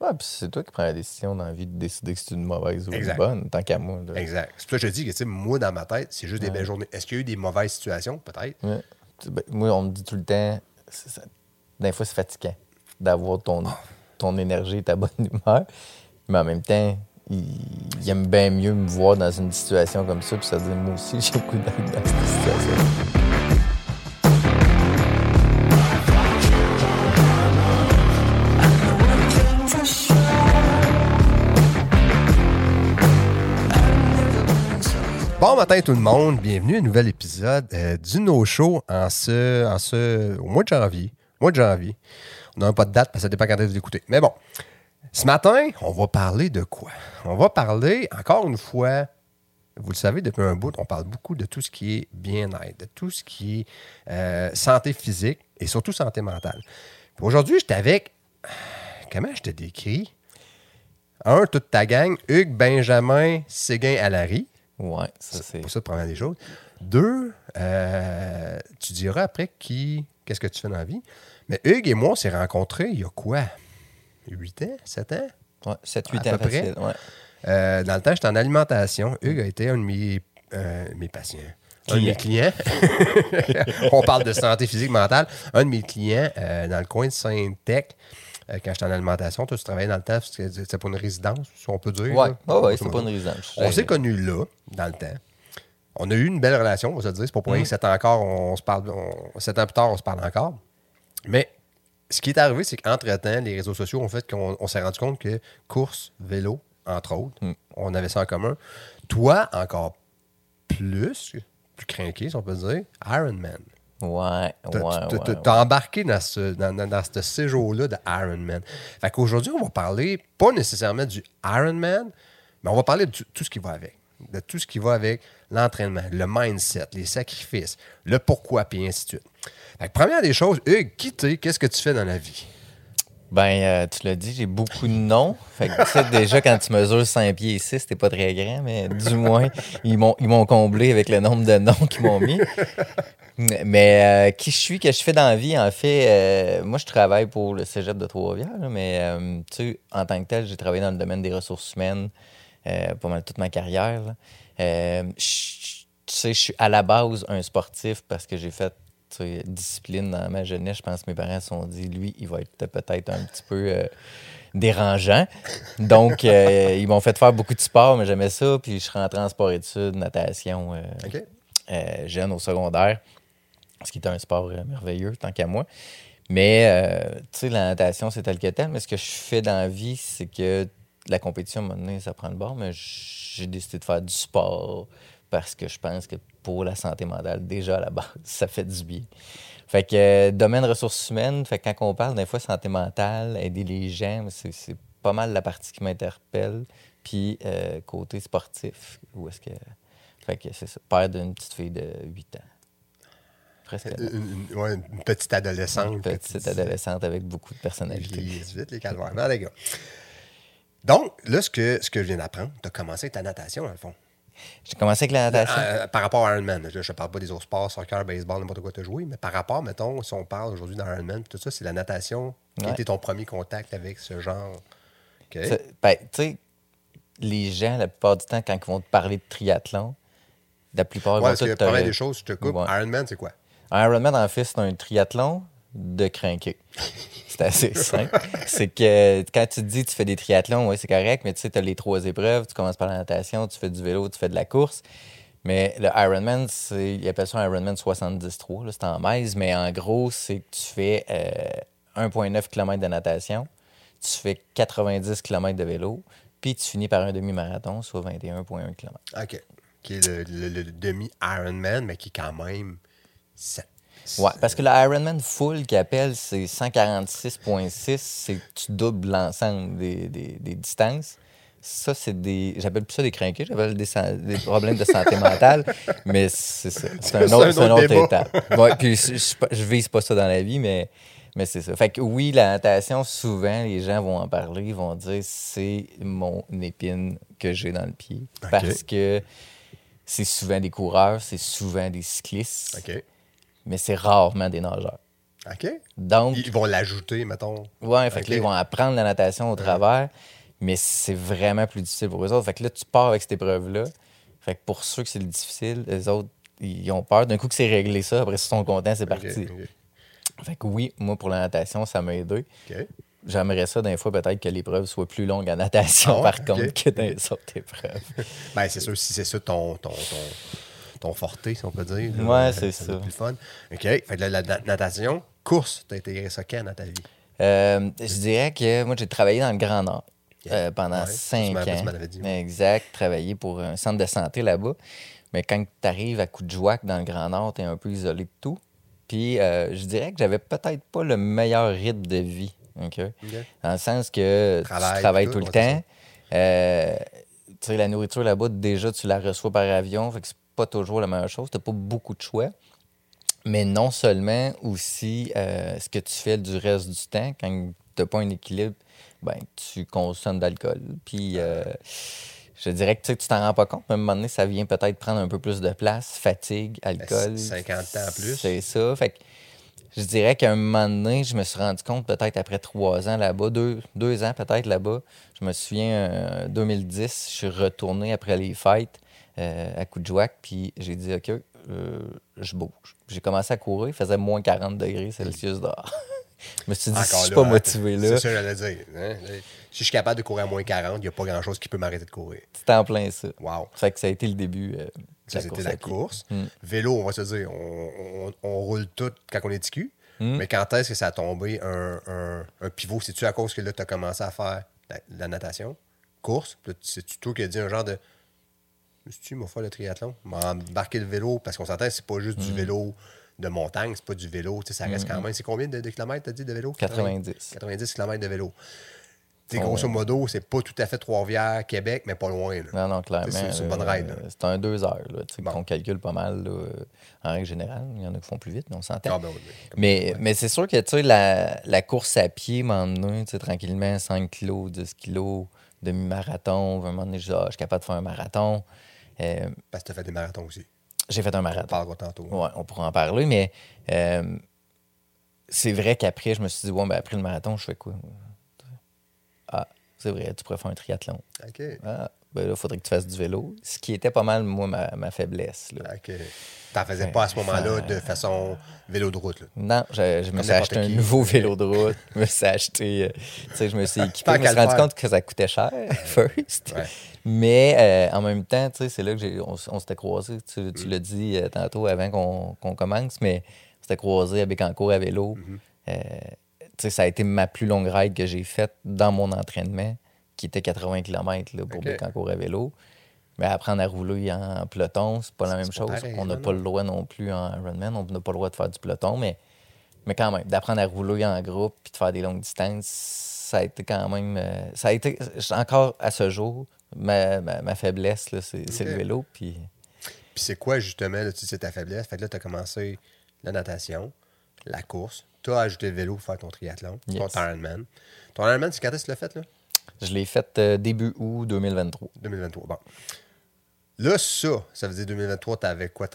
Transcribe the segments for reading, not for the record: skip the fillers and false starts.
Ouais, puis c'est toi qui prends la décision dans la vie de décider que c'est une mauvaise ou une Exact. bonne, tant qu'à moi. Là. Exact. C'est pour ça que je te dis que, tu sais, moi, dans ma tête, c'est juste des belles journées. Est-ce qu'il y a eu des mauvaises situations? Peut-être. Ouais. Ben, moi, on me dit tout le temps, des fois, c'est fatigant d'avoir ton énergie et ta bonne humeur. Mais en même temps, il aime bien mieux me voir dans une situation comme ça, puis ça dit, moi aussi, j'ai le goût d'être dans cette situation. Bon matin tout le monde, bienvenue à un nouvel épisode du No Show au mois de janvier. On n'a pas de date parce que ça dépend quand vous l'écoutez. Mais bon, ce matin, on va parler de quoi? On va parler, encore une fois, vous le savez, depuis un bout, on parle beaucoup de tout ce qui est bien-être, de tout ce qui est santé physique et surtout santé mentale. Puis aujourd'hui, j'étais avec, comment je te décris? Toute ta gang, Hugues, Benjamin, Séguin, Allary. Ouais, ça c'est... Pour ça, première des choses. 2, tu diras après qu'est-ce que tu fais dans la vie. Mais Hugues et moi, on s'est rencontrés il y a quoi? 8 ans? 7 ans? Ouais, 7-8 à ans peu près. facile, ouais. Dans le temps, j'étais en alimentation. Hugues a été un de mes patients. Un de mes clients. On parle de santé physique, mentale. Un de mes clients dans le coin de Sainte-Tech. Quand j'étais en alimentation, toi, tu travaillais dans le temps, c'était pour une résidence, si on peut dire. Oui, c'est pas une résidence. On s'est connus là, dans le temps. On a eu une belle relation, on va se dire. C'est pas pour rien que 7 ans encore, on se parle. 7 ans plus tard, on se parle encore. Mais ce qui est arrivé, c'est qu'entre-temps, les réseaux sociaux ont fait qu'on s'est rendu compte que course, vélo, entre autres, on avait ça en commun. Toi, encore plus craqué, si on peut dire, Ironman. T'as embarqué dans ce séjour-là de Ironman. Fait qu'aujourd'hui, on va parler pas nécessairement du Ironman, mais on va parler de tout ce qui va avec. De tout ce qui va avec l'entraînement, le mindset, les sacrifices, le pourquoi, puis ainsi de suite. Fait que première des choses, Hugues, qu'est-ce que tu fais dans la vie? Ben, tu l'as dit, j'ai beaucoup de noms. Fait que, tu sais, déjà, quand tu mesures 5 pieds et 6, c'était pas très grand, mais du moins, ils m'ont comblé avec le nombre de noms qu'ils m'ont mis. Mais qui je suis, que je fais dans la vie, en fait, moi, je travaille pour le cégep de Trois-Rivières, là, mais tu sais, en tant que tel, j'ai travaillé dans le domaine des ressources humaines pas mal toute ma carrière. Tu sais, je suis à la base un sportif parce que j'ai fait discipline dans ma jeunesse. Je pense que mes parents se sont dit, lui, il va être peut-être un petit peu dérangeant. Donc, ils m'ont fait faire beaucoup de sport, mais j'aimais ça. Puis, je suis rentré en sport-études, natation, jeune au secondaire, ce qui était un sport merveilleux, tant qu'à moi. Mais, tu sais, la natation, c'est tel que tel. Mais ce que je fais dans la vie, c'est que la compétition, à un moment donné, ça prend le bord, mais j'ai décidé de faire du sport parce que je pense que pour la santé mentale, déjà à la base, ça fait du bien. Fait que domaine ressources humaines, fait que quand on parle des fois santé mentale, aider les gens, c'est pas mal la partie qui m'interpelle. Puis côté sportif, où est-ce que... Fait que c'est ça, père d'une petite fille de 8 ans. Presque. Une petite adolescente. Une petite adolescente avec beaucoup de personnalité. Vite, les calvaires. Non, les gars. Donc, là, ce que je viens d'apprendre, tu as commencé ta natation, dans le fond. J'ai commencé avec la natation. Par rapport à Ironman. Je ne parle pas des autres sports, soccer, baseball, n'importe quoi tu as joué, mais par rapport, mettons, si on parle aujourd'hui d'Ironman, tout ça, c'est la natation qui a été ton premier contact avec ce genre. Okay. Ben, tu sais, les gens, la plupart du temps, quand ils vont te parler de triathlon, la plupart vont te parler des choses, je te coupe. Ouais. Ironman, c'est quoi? Ironman, en fait, c'est un triathlon de crinquer. C'est assez simple. C'est que quand tu te dis tu fais des triathlons, oui, c'est correct, mais tu sais, tu as les 3 épreuves. Tu commences par la natation, tu fais du vélo, tu fais de la course. Mais le Ironman, ils appellent ça un Ironman 73. Là, c'est en miles, mais en gros, c'est que tu fais 1,9 km de natation, tu fais 90 km de vélo, puis tu finis par un demi-marathon, soit 21,1 km. OK. Qui est le demi-Ironman, mais qui est quand même... Ouais, parce que le Ironman full qu'ils appellent, c'est 146,6, c'est que tu doubles l'ensemble des distances. Ça, c'est des... J'appelle plus ça des crinqués, j'appelle des problèmes de santé mentale, mais c'est ça. C'est une autre étape. Ouais, puis je vise pas ça dans la vie, mais c'est ça. Fait que oui, la natation, souvent, les gens vont en parler, ils vont dire c'est mon épine que j'ai dans le pied. Okay. Parce que c'est souvent des coureurs, c'est souvent des cyclistes. OK. Mais c'est rarement des nageurs. OK. Donc, Ils vont l'ajouter, mettons. ouais, fait que OK. là, ils vont apprendre la natation au travers, mais c'est vraiment plus difficile pour eux autres. Fait que là, tu pars avec cette épreuve-là. Fait que pour ceux que c'est le difficile, les autres, ils ont peur. D'un coup que c'est réglé ça, après, ils sont contents, c'est parti. OK. Fait que oui, moi, pour la natation, ça m'a aidé. OK. J'aimerais ça, des fois, peut-être que l'épreuve soit plus longue en natation, Ah ouais? par contre, OK. que dans les autres épreuves. Ben, c'est sûr, si c'est ça ton forté, si on peut dire. là, Ouais, c'est ça. ça. doit être plus le fun. OK. Fait que la natation, course, t'as intégré ça quand dans ta vie? Je dirais que moi, j'ai travaillé dans le Grand Nord pendant Ouais, 5 tu ans. m'en avais dit, ouais. Exact, travaillé pour un centre de santé là-bas. Mais quand tu arrives à Coudjouac, dans le Grand Nord, tu es un peu isolé de tout. Puis je dirais que j'avais peut-être pas le meilleur rythme de vie. OK? Dans le sens que tu travailles tout le temps. Tu sais, la nourriture là-bas, déjà, tu la reçois par avion. Fait que c'est pas toujours la meilleure chose. Tu pas beaucoup de choix. Mais non seulement aussi ce que tu fais du reste du temps, quand tu n'as pas un équilibre, ben, tu consommes d'alcool. Puis je dirais que tu t'en rends pas compte, mais à un moment donné, ça vient peut-être prendre un peu plus de place. Fatigue, alcool. 50 ans plus. C'est ça. Fait que je dirais qu'à un moment donné, je me suis rendu compte, peut-être après 3 ans là-bas, 2 ans peut-être là-bas, je me souviens, 2010, je suis retourné après les fêtes à Coudjouac, puis j'ai dit, OK, je bouge. J'ai commencé à courir, il faisait moins 40 degrés Celsius dehors. Je me suis dit, si je suis pas motivé là, C'est ça que j'allais dire. Hein? Si je suis capable de courir à moins 40, il n'y a pas grand-chose qui peut m'arrêter de courir. c'était en plein ça. Wow. Fait que ça a été le début de Ça, la c'était course la à pied. course. Vélo, on va se dire, on roule tout quand on est TQ. Mais quand est-ce que ça a tombé un pivot? C'est-tu à cause que là, tu as commencé à faire la natation? Course? Puis là, c'est-tu toi qui as dit un genre de... Tu m'as fait le triathlon? M'a embarqué le vélo, parce qu'on s'entend, c'est pas juste du vélo de montagne, c'est pas du vélo. Tu sais, ça reste quand même... C'est combien de kilomètres, t'as dit, de vélo? 90. 90 kilomètres de vélo. Tu sais, grosso modo, c'est pas tout à fait Trois-Rivières, Québec, mais pas loin. Là. Non, clairement. C'est une bonne ride. Là. C'est un 2 heures. Là, Bon. qu'on calcule pas mal là, en règle générale. Il y en a qui font plus vite, mais on s'entend. Ah, ben oui, Mais c'est sûr que tu sais, la course à pied m'a emmené tranquillement 5 kilos, 10 kilos, demi-marathon. À un moment donné, je dis, je suis capable de faire un marathon. Parce que tu as fait des marathons aussi. J'ai fait un On marathon. parlera tantôt. Ouais, on pourra en parler, mais c'est vrai qu'après, je me suis dit, bon, ben, après le marathon, je fais quoi? Ah, c'est vrai, tu pourrais faire un triathlon. OK. Ah, ben là, il faudrait que tu fasses du vélo. Ce qui était pas mal, moi, ma faiblesse. Là. OK. T'en faisais pas à ce moment-là de façon vélo de route. Là. Non, je me suis n'importe acheté un qui. nouveau vélo de route. Je me suis acheté, tu sais, je me suis équipé. Tant Je me qu'à suis le rendu faire. compte que ça coûtait cher, first. Ouais. Mais en même temps, tu sais, c'est là que on s'était croisés. Tu l'as dit tantôt avant qu'on commence, mais on s'était croisés à Bécancour à vélo. Tu sais, ça a été ma plus longue ride que j'ai faite dans mon entraînement, qui était 80 km là, pour OK. Bécancour à vélo. Mais apprendre à rouler en peloton, c'est pas la même C'est pas chose. pareil, On n'a non, pas non. le droit non plus en Ironman, on n'a pas le droit de faire du peloton, mais quand même, d'apprendre à rouler en groupe puis de faire des longues distances, ça a été quand même. Ça a été, encore à ce jour, ma faiblesse, là, c'est OK. le vélo. Puis Puis c'est quoi, justement, là, tu sais, ta faiblesse? Fait que là, tu as commencé la natation, la course. Tu as ajouté le vélo pour faire ton triathlon, Yes. ton Ironman. Ton Ironman, c'est quand est-ce que tu l'as fait, là? je l'ai fait début août 2023. 2023. Bon. Là, ça veut dire 2023, t'avais quoi,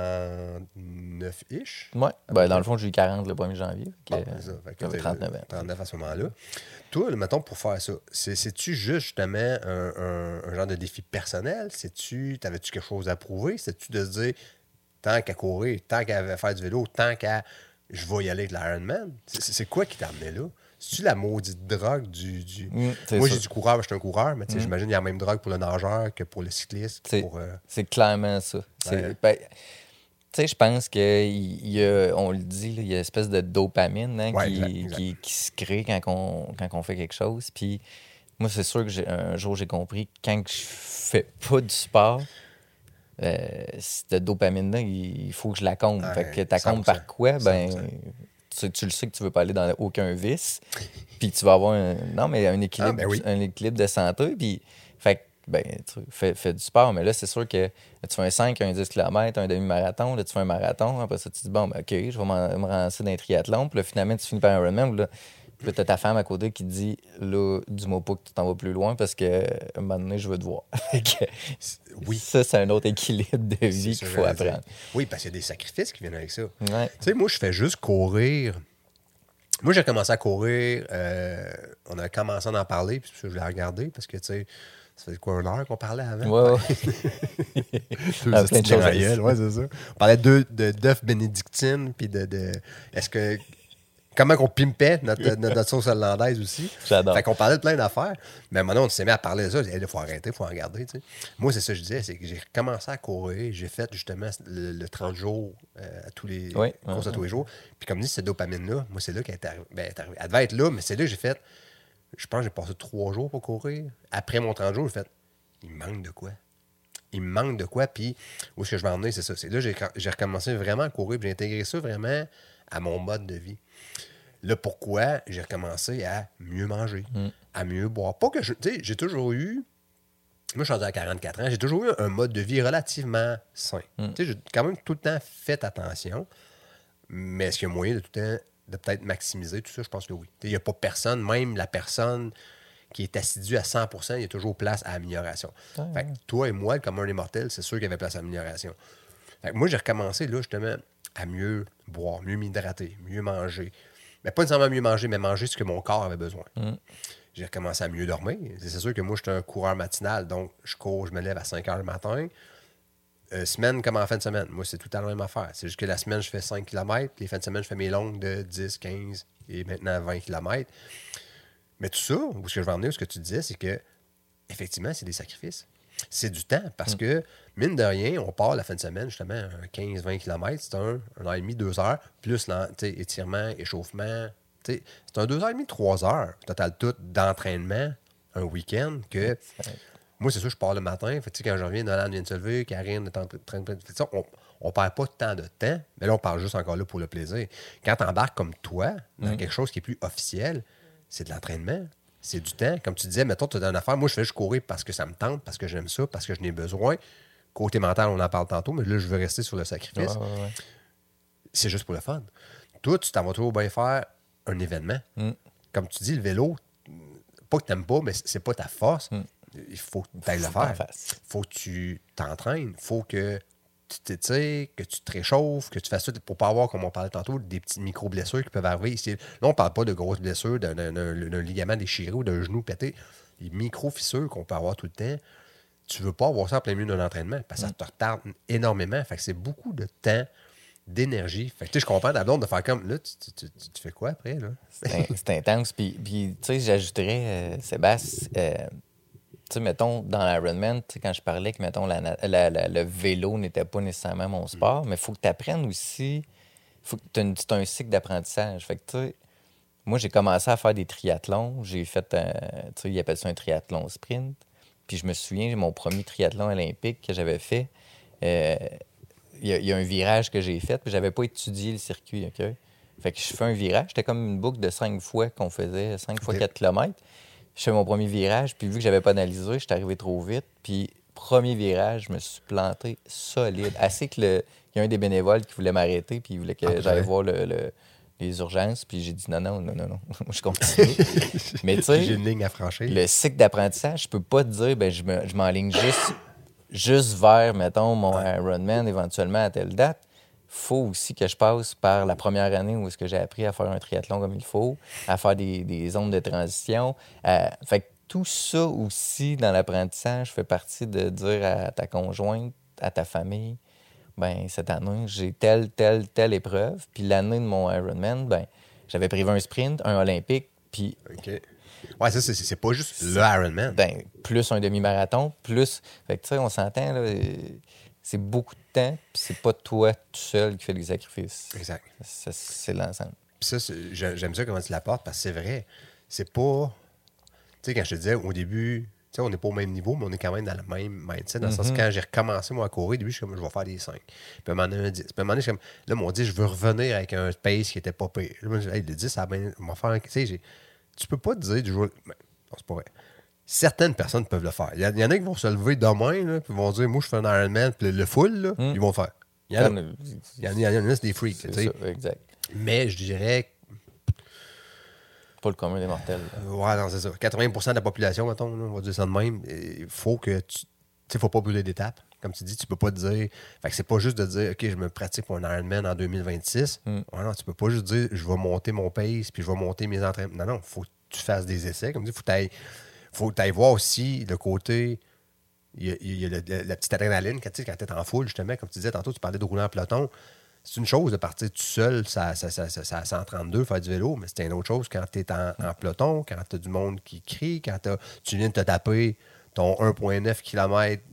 39-ish? Ouais. Ben, dans le fond, j'ai eu 40 le 1er janvier. Bon, c'est ça. Fait que j'avais t'as 39 ans. 39 à ce moment-là. Toi, là, mettons, pour faire ça, c'est-tu juste, justement, un genre de défi personnel? T'avais-tu quelque chose à prouver? C'est-tu de se dire, tant qu'à courir, tant qu'à faire du vélo, tant qu'à je vais y aller avec l'Ironman? C'est quoi qui t'a amené là? C'est-tu la maudite drogue du... c'est Moi, ça. j'ai du coureur, je suis un coureur, mais tu sais, j'imagine qu'il y a la même drogue pour le nageur que pour le cycliste. C'est clairement ça. Ouais. Ben, tu sais, je pense qu'il y a, on le dit, là, il y a une espèce de dopamine hein, Ouais, qui, exact. qui se crée quand on fait quelque chose. Puis moi, c'est sûr que un jour, j'ai compris que quand je fais pas du sport, cette dopamine-là, il faut que je la compte. Ouais, Fait que tu comptes 100%. par quoi? Ben, 100%. tu le sais que tu veux pas aller dans aucun vice. Puis tu vas avoir un équilibre, ben oui. un équilibre de santé. Puis, fait que, ben, tu fais du sport. Mais là, c'est sûr que tu fais un 5, un 10 km, un demi-marathon. Là, tu fais un marathon. Après ça, tu te dis, bon, ben, OK, je vais me lancer dans un triathlon. Puis là, finalement, tu finis par un Ironman. Là, puis tu as ta femme à côté qui te dit, là, dis-moi pas que tu t'en vas plus loin parce que un moment donné, je veux te voir. Fait que, Oui. Ça, c'est un autre équilibre de vie C'est qu'il ça, faut j'allais dire. apprendre. Oui, parce qu'il y a des sacrifices qui viennent avec ça. Ouais. Tu sais, moi, je fais juste courir Moi, j'ai commencé à courir. On a commencé à en parler, puis je l'ai regardé, parce que, tu sais, ça fait quoi, 1 heure qu'on parlait avant? Ouais. Deux Plein de choses à gueule, ouais, c'est ça. On parlait d'œufs bénédictines, puis est-ce que... Comment qu'on pimpait notre sauce hollandaise aussi. J'adore. Fait qu'on parlait de plein d'affaires. Mais maintenant, on s'est mis à parler de ça. Il faut arrêter, il faut en regarder. Tu sais. Moi, c'est ça que je disais, c'est que j'ai commencé à courir. J'ai fait justement le 30 jours à tous les courses à tous les jours. Puis comme dit, cette dopamine-là, moi, c'est là qu'elle est arrivée. Ben, elle devait être là, mais c'est là que j'ai fait. Je pense que j'ai passé 3 jours pour courir. Après mon 30 jours, j'ai fait, il me manque de quoi? Il me manque de quoi? Puis où est-ce que je vais en venir, c'est ça. C'est là que j'ai recommencé vraiment à courir. Puis j'ai intégré ça vraiment à mon mode de vie. Là, pourquoi j'ai recommencé à mieux manger, à mieux boire. Pas que je. Tu sais, j'ai toujours eu. Moi, je suis rendu à 44 ans. J'ai toujours eu un mode de vie relativement sain. Tu sais, j'ai quand même tout le temps fait attention. Mais est-ce qu'il y a moyen de tout le temps de peut-être maximiser tout ça? Je pense que oui. Il n'y a pas personne, même la personne qui est assidue à 100%, il y a toujours place à amélioration. Fait que toi et moi, le commun des mortels, c'est sûr qu'il y avait place à amélioration. Fait que moi, j'ai recommencé là, justement, à mieux boire, mieux m'hydrater, mieux manger. Mais pas nécessairement mieux manger, mais manger ce que mon corps avait besoin. J'ai recommencé à mieux dormir. C'est sûr que moi, je suis un coureur matinal, donc je cours, je me lève à 5 heures le matin. Semaine comme en fin de semaine. Moi, c'est tout à la même affaire. C'est juste que la semaine, je fais 5 km. Les fins de semaine, je fais mes longues de 10, 15 et maintenant 20 km. Mais tout ça, où ce que je vais en venir, ce que tu disais, c'est que effectivement, c'est des sacrifices. C'est du temps parce que, mine de rien, on part la fin de semaine, justement, un 15-20 km, c'est un heure et demie, 2 heures, plus étirement, échauffement. C'est un 2 heures et demie, 3 heures, total tout, d'entraînement, un week-end, que moi, c'est sûr, je pars le matin. Fait que, quand je reviens, Nolan vient de se lever, Karine est en train de... Fait que, on ne perd pas tant de temps, mais là, on part juste encore là pour le plaisir. Quand tu embarques comme toi dans quelque chose qui est plus officiel, c'est de l'entraînement. C'est du temps. Comme tu disais, mettons, tu as une affaire. Moi, je fais juste courir parce que ça me tente, parce que j'aime ça, parce que je n'ai besoin. Côté mental, on en parle tantôt, mais là, je veux rester sur le sacrifice. Ouais. C'est juste pour le fun. Toi, tu t'en vas toujours bien faire un événement. Comme tu dis, le vélo, pas que tu n'aimes pas, mais c'est pas ta force. Il faut que tu ailles le faire. Il faut que tu t'entraînes. Il faut que tu t'étires, que tu te réchauffes, que tu fasses ça pour pas avoir, comme on parlait tantôt, des petites micro-blessures qui peuvent arriver. Là, on ne parle pas de grosses blessures, d'un ligament déchiré ou d'un genou pété. Les micro-fissures qu'on peut avoir tout le temps, tu ne veux pas avoir ça en plein milieu d'un entraînement parce que ça te retarde énormément. Fait que c'est beaucoup de temps, d'énergie. Fait que je comprends d'abord de faire comme là, tu fais quoi après? Là? C'est intense. Puis tu sais, j'ajouterais, Sébastien, tu sais, mettons, dans l'Ironman, quand je parlais que, mettons, le vélo n'était pas nécessairement mon sport, mais il faut que tu apprennes aussi. C'est un cycle d'apprentissage. Fait que, tu sais, moi, j'ai commencé à faire des triathlons. J'ai fait, tu sais, ils appellent ça un triathlon sprint. Puis je me souviens, mon premier triathlon olympique que j'avais fait, il y a un virage que j'ai fait, puis j'avais pas étudié le circuit, OK? Fait que je fais un virage. C'était comme une boucle de 5 fois qu'on faisait, 5 fois 4 km. Je fais mon premier virage, puis vu que j'avais pas analysé, j'étais arrivé trop vite. Puis, premier virage, je me suis planté solide. Assez que il y a un des bénévoles qui voulait m'arrêter, puis il voulait que j'aille voir les urgences. Puis j'ai dit non. Je continue. Mais tu sais, j'ai une ligne à franchir. Le cycle d'apprentissage, je peux pas te dire, je m'enligne juste vers, mettons, mon Ironman éventuellement à telle date. Faut aussi que je passe par la première année où est-ce que j'ai appris à faire un triathlon comme il faut, à faire des zones de transition. Fait que tout ça aussi, dans l'apprentissage, fait partie de dire à ta conjointe, à ta famille, ben cette année, j'ai telle épreuve. Puis l'année de mon Ironman, ben j'avais prévu un sprint, un olympique, puis... OK. Ouais, ça, c'est pas juste le Ironman. Ben, plus un demi-marathon, plus... Fait que, tu sais, on s'entend, là... C'est beaucoup de temps, puis c'est pas toi tout seul qui fais les sacrifices. Exact. C'est l'ensemble. Puis ça, j'aime ça comment tu l'apportes, parce que c'est vrai. C'est pas... Tu sais, quand je te disais au début, tu sais, on n'est pas au même niveau, mais on est quand même dans le même mindset. Dans le sens que quand j'ai recommencé, moi, à courir, au début, je suis comme, je vais faire des 5. Puis à un moment donné, un 10. Puis à un moment donné, je suis comme, là, m'ont dit, je veux revenir avec un pace qui était pas pire. Là, moi, je dis, hey, le 10, ça va bien... On va faire un... Tu sais, tu peux pas te dire du jour... Non, c'est pas vrai. Certaines personnes peuvent le faire. Il y en a qui vont se lever demain, là, puis vont dire, moi, je fais un Ironman, puis le full, là, ils vont le faire. Il y en a, c'est des freaks. C'est ça, exact. Mais je dirais... Pas le commun des mortels. Ouais, non, c'est ça. 80% de la population, mettons, là, on va dire ça de même, il faut que tu... Tu sais, faut pas brûler d'étapes. Comme tu dis, tu peux pas te dire... Fait que c'est pas juste de dire, OK, je me pratique pour un Ironman en 2026. Ouais, non, tu peux pas juste dire, je vais monter mon pace, puis je vais monter mes entraînements. Non, faut que tu fasses des essais. Comme tu dis, faut que tu ailles voir aussi le côté... Il y a la petite adrénaline quand tu es en foule, justement. Comme tu disais tantôt, tu parlais de rouler en peloton. C'est une chose de partir tout seul, ça 132, faire du vélo, mais c'est une autre chose quand tu es en peloton, quand tu as du monde qui crie, quand tu viens de te taper ton 1,9 km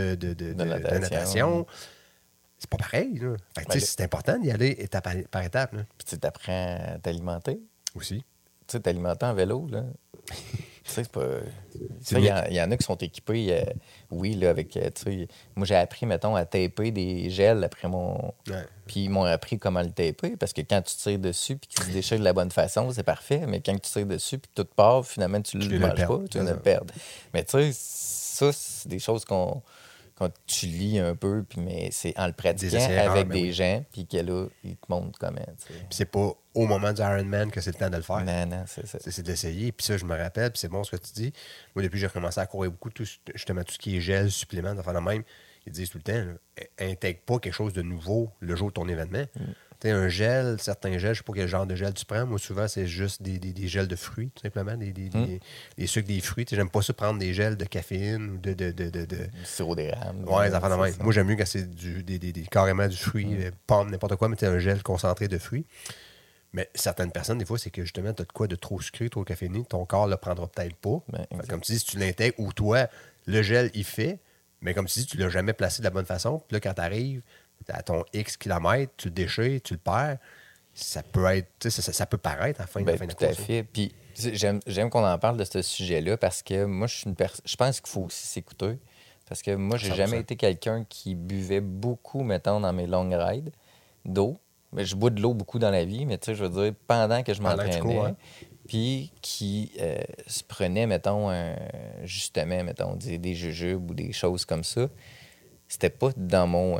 de natation. C'est pas pareil. Là. Fait que, c'est important d'y aller étape par étape. Là. Puis tu apprends à t'alimenter. Aussi. Tu sais, t'alimenter en vélo, là. Tu sais, c'est pas. Il y en a qui sont équipés, oui, là, avec. Tu sais, moi, j'ai appris, mettons, à taper des gels après mon. Ouais. Puis ils m'ont appris comment le taper, parce que quand tu tires dessus puis qu'il se déchire de la bonne façon, c'est parfait. Mais quand tu tires dessus puis tout part, finalement, tu ne le manges pas, tu viens de le perdre. Mais tu sais, ça, c'est des choses quand tu lis un peu, puis mais c'est en le pratiquant avec des gens, puis que là, ils te montrent comment. Puis c'est pas au moment du Ironman que c'est le temps de le faire. Non, c'est ça. C'est d'essayer. Puis ça, je me rappelle, puis c'est bon ce que tu dis. Moi, depuis que j'ai recommencé à courir beaucoup, justement, tout ce qui est gel, supplément, d'affaires de même, ils disent tout le temps, là, intègre pas quelque chose de nouveau le jour de ton événement. Tu sais, un gel, certains gels, je sais pas quel genre de gel tu prends. Moi, souvent, c'est juste des gels de fruits, tout simplement, des sucres des fruits. J'aime pas ça prendre des gels de caféine ou de Du sirop d'érable. Ouais, les affaires de même. Moi, j'aime mieux quand c'est carrément du fruit, pomme, n'importe quoi, mais c'est un gel concentré de fruits. Mais certaines personnes, des fois, c'est que justement, tu as de quoi de trop sucré, trop caféiné, ton corps le prendra peut-être pas. Comme tu dis, si tu l'intègres, ou toi, le gel, il fait, mais comme tu dis, tu l'as jamais placé de la bonne façon. Puis là, quand tu arrives à ton X kilomètres, tu le déchires, tu le perds, ça peut être, ça peut paraître à la fin de la course. Tout à fait. Puis j'aime qu'on en parle de ce sujet-là parce que moi, je pense qu'il faut aussi s'écouter. Parce que moi, j'ai 100%. jamais été quelqu'un qui buvait beaucoup, mettons, dans mes longues rides d'eau. Mais je bois de l'eau beaucoup dans la vie, mais tu sais, je veux dire, pendant que je m'entraînais, puis qui se prenait, mettons, justement, mettons, des jujubes ou des choses comme ça, c'était pas dans mon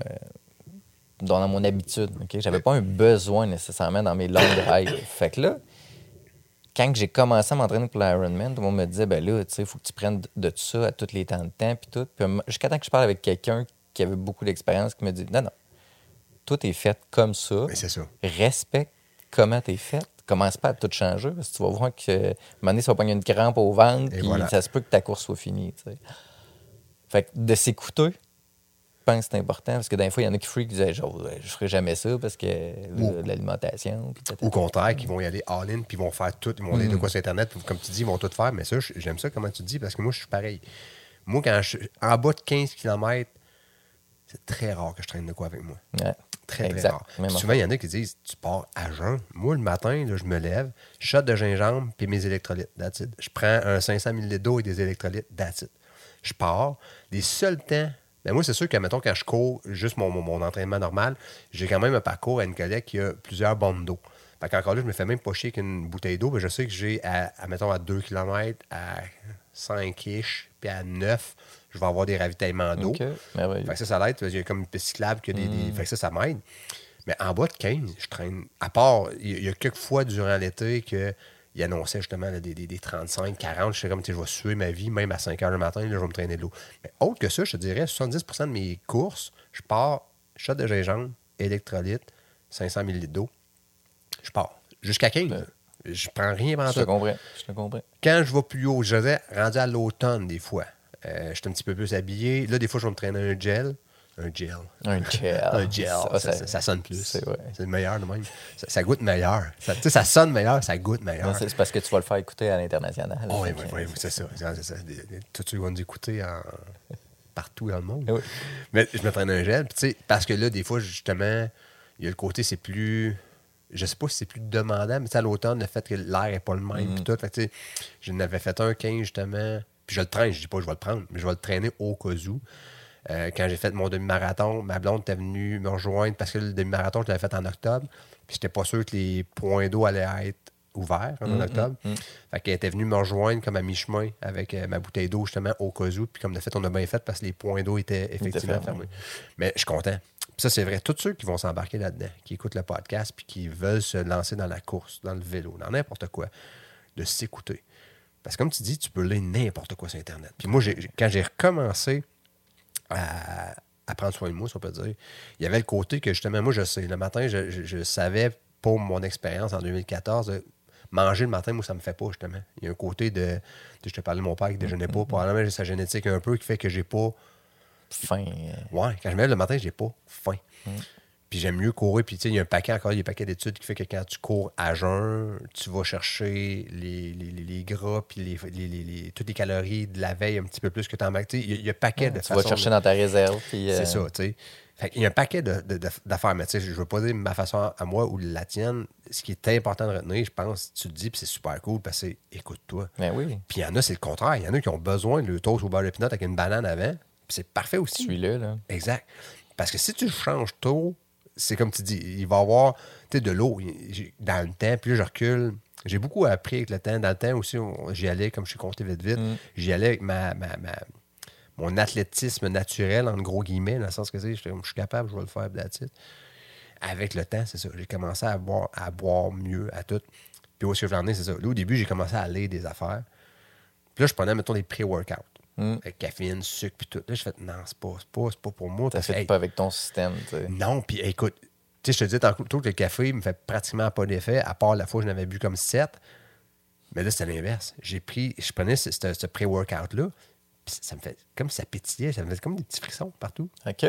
habitude. Okay? J'avais pas un besoin nécessairement dans mes longues rides. Fait que là, quand j'ai commencé à m'entraîner pour l'Ironman, tout le monde me disait, ben là, tu sais, il faut que tu prennes de tout ça à tous les temps de temps, puis tout. Puis jusqu'à temps que je parle avec quelqu'un qui avait beaucoup d'expérience, qui me dit, non, tout est fait comme ça. Mais c'est ça. Respecte comment t'es fait. Commence pas à tout changer, parce que tu vas voir que, à un moment donné, ça va pogner une crampe au ventre, puis ça se peut que ta course soit finie, tu sais. Fait que de s'écouter, je pense que c'est important, parce que des fois, il y en a qui freak, qui disaient, genre, je ferai jamais ça, parce que l'alimentation. Au contraire, qui vont y aller all-in, puis ils vont faire tout, ils vont aller de quoi sur Internet, puis comme tu dis, ils vont tout faire. Mais ça, j'aime ça, comment tu dis, parce que moi, je suis pareil. Moi, quand je suis en bas de 15 km, c'est très rare que je traîne de quoi avec moi. Ouais. Très rare. Souvent, il y en a qui disent, tu pars à jeun. Moi, le matin, là, je me lève, shot de gingembre, puis mes électrolytes, that's it. Je prends un 500 ml d'eau et des électrolytes, that's it. Je pars. Les seuls temps... Ben moi, c'est sûr que, mettons, quand je cours, juste mon entraînement normal, j'ai quand même un parcours à une collègue qui a plusieurs bornes d'eau. Fait qu'encore là, je me fais même pas chier qu'une bouteille d'eau. Ben, je sais que j'ai, mettons, à 2 km, à 5-ish, puis à 9, je vais avoir des ravitaillements d'eau. Okay. Fait que ça l'aide. Il y a comme une piste cyclable qui a fait que ça m'aide. Mais en bas de 15, je traîne. À part, il y a quelques fois durant l'été qu'il annonçait justement là, des 35, 40. Je sais comme, je vais suer ma vie, même à 5 h le matin, là, je vais me traîner de l'eau. Mais autre que ça, je te dirais, 70% de mes courses, je pars, shot de gingembre, électrolyte, 500 ml d'eau. Je pars. Jusqu'à 15. Je prends rien pendant ça. Je te comprends. Quand je vais plus haut, je vais rendu à l'automne des fois. Je suis un petit peu plus habillé. Là, des fois, je vais me traîner un gel. Un gel. Ça sonne plus. C'est le meilleur de même. Ça goûte meilleur. Ça sonne meilleur, ça goûte meilleur. Non, c'est parce que tu vas le faire écouter à l'international. Oui, c'est ça. Tous ceux qui vont nous écouter partout dans le monde. Oui. Mais je me traîne un gel. Parce que là, des fois, justement, il y a le côté, c'est plus... Je sais pas si c'est plus demandant, mais à l'automne, le fait que l'air n'est pas le même. Tout, je n'avais fait un 15, justement... Puis je le traîne, je dis pas que je vais le prendre, mais je vais le traîner au cas où. Quand j'ai fait mon demi-marathon, ma blonde était venue me rejoindre parce que le demi-marathon, je l'avais fait en octobre. Puis j'étais pas sûr que les points d'eau allaient être ouverts en octobre. Fait qu'elle était venue me rejoindre comme à mi-chemin avec ma bouteille d'eau, justement, au cas où. Puis comme de fait, on a bien fait parce que les points d'eau étaient effectivement fermés. Mais je suis content. Puis ça, c'est vrai. Tous ceux qui vont s'embarquer là-dedans, qui écoutent le podcast puis qui veulent se lancer dans la course, dans le vélo, dans n'importe quoi, de s'écouter. Parce que comme tu dis, tu peux lire n'importe quoi sur Internet. Puis moi, quand j'ai recommencé à à prendre soin de moi, si on peut dire. Il y avait le côté que, justement, moi, je sais, le matin, je savais, pour mon expérience en 2014, manger le matin, moi, ça me fait pas, justement. Il y a un côté de... Je te parlais de mon père qui déjeunait pas. Probablement, j'ai sa génétique un peu qui fait que j'ai pas... Faim. Ouais, quand je me lève le matin, j'ai pas faim. Puis j'aime mieux courir. Puis tu sais, il y a un paquet encore, il y a un paquet d'études qui fait que quand tu cours à jeun, tu vas chercher les gras puis toutes les calories de la veille un petit peu plus que tu en manques. Tu sais, il y a un paquet de façons... Tu vas chercher dans ta réserve. Puis, C'est ça, tu sais. Fait qu'il y a un paquet d'affaires, mais tu sais, je veux pas dire ma façon à moi ou la tienne. Ce qui est important de retenir, je pense, tu te dis, puis c'est super cool, parce que c'est écoute-toi. Ben oui. Puis il y en a, c'est le contraire. Il y en a qui ont besoin de le toast au beurre de pinot avec une banane avant, puis c'est parfait aussi. Celui-là, là. Exact. Parce que si tu le changes tôt, c'est comme tu dis, il va y avoir de l'eau dans le temps, puis là, je recule. J'ai beaucoup appris avec le temps. Dans le temps aussi, j'y allais, comme je suis compté vite, j'y allais avec mon athlétisme naturel, en gros guillemets, dans le sens que je suis capable, je vais le faire, that's it. Avec le temps, c'est ça. J'ai commencé à boire mieux, à tout. Puis où est-ce que je vais en venir, c'est ça. Là, au début, j'ai commencé à lire des affaires. Puis là, je prenais, mettons, des pré-workouts. Avec caféine, sucre, puis tout. Là, je fais, non, c'est pas pour moi. Ça fait pas avec ton système, tu sais. Non, puis écoute, tu sais, je te disais tantôt que le café me fait pratiquement pas d'effet, à part la fois où je n'avais bu comme 7. Mais là, c'était l'inverse. Je prenais ce pré-workout-là, puis ça me fait comme ça pétillait, ça me fait comme des petits frissons partout. OK.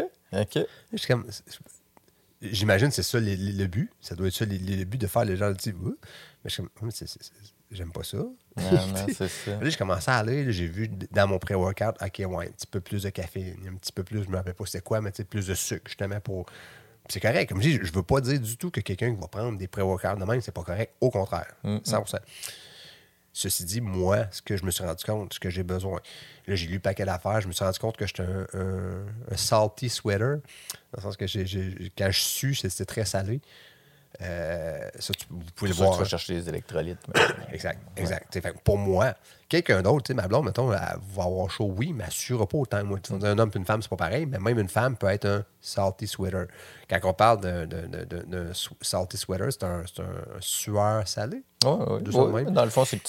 J'imagine que c'est ça le but. Ça doit être ça le but de faire les gens le disent. Mais je suis comme, j'aime pas ça. Non, c'est ça. Là, j'ai commencé à aller, là, j'ai vu dans mon pré-workout, OK, ouais, un petit peu plus de café, un petit peu plus, je me rappelle pas c'était quoi, mais plus de sucre, justement, pour... Puis c'est correct. Comme je dis, je veux pas dire du tout que quelqu'un qui va prendre des pré-workouts de même, c'est pas correct. Au contraire, 100%. Ceci dit, moi, ce que je me suis rendu compte, ce que j'ai besoin, là, j'ai lu le paquet d'affaires, je me suis rendu compte que j'étais un salty sweater, dans le sens que quand je sue, c'était très salé. Ça, vous pouvez le voir. Tu vas chercher les électrolytes. Exact. Fait que pour moi, quelqu'un d'autre, ma blonde, mettons, elle va avoir chaud, oui, mais elle ne suera pas autant. Moi, un homme et une femme, c'est pas pareil, mais même une femme peut être un salty sweater. Quand on parle d'un salty sweater, c'est un sueur salé. Oui. Dans le fond, c'est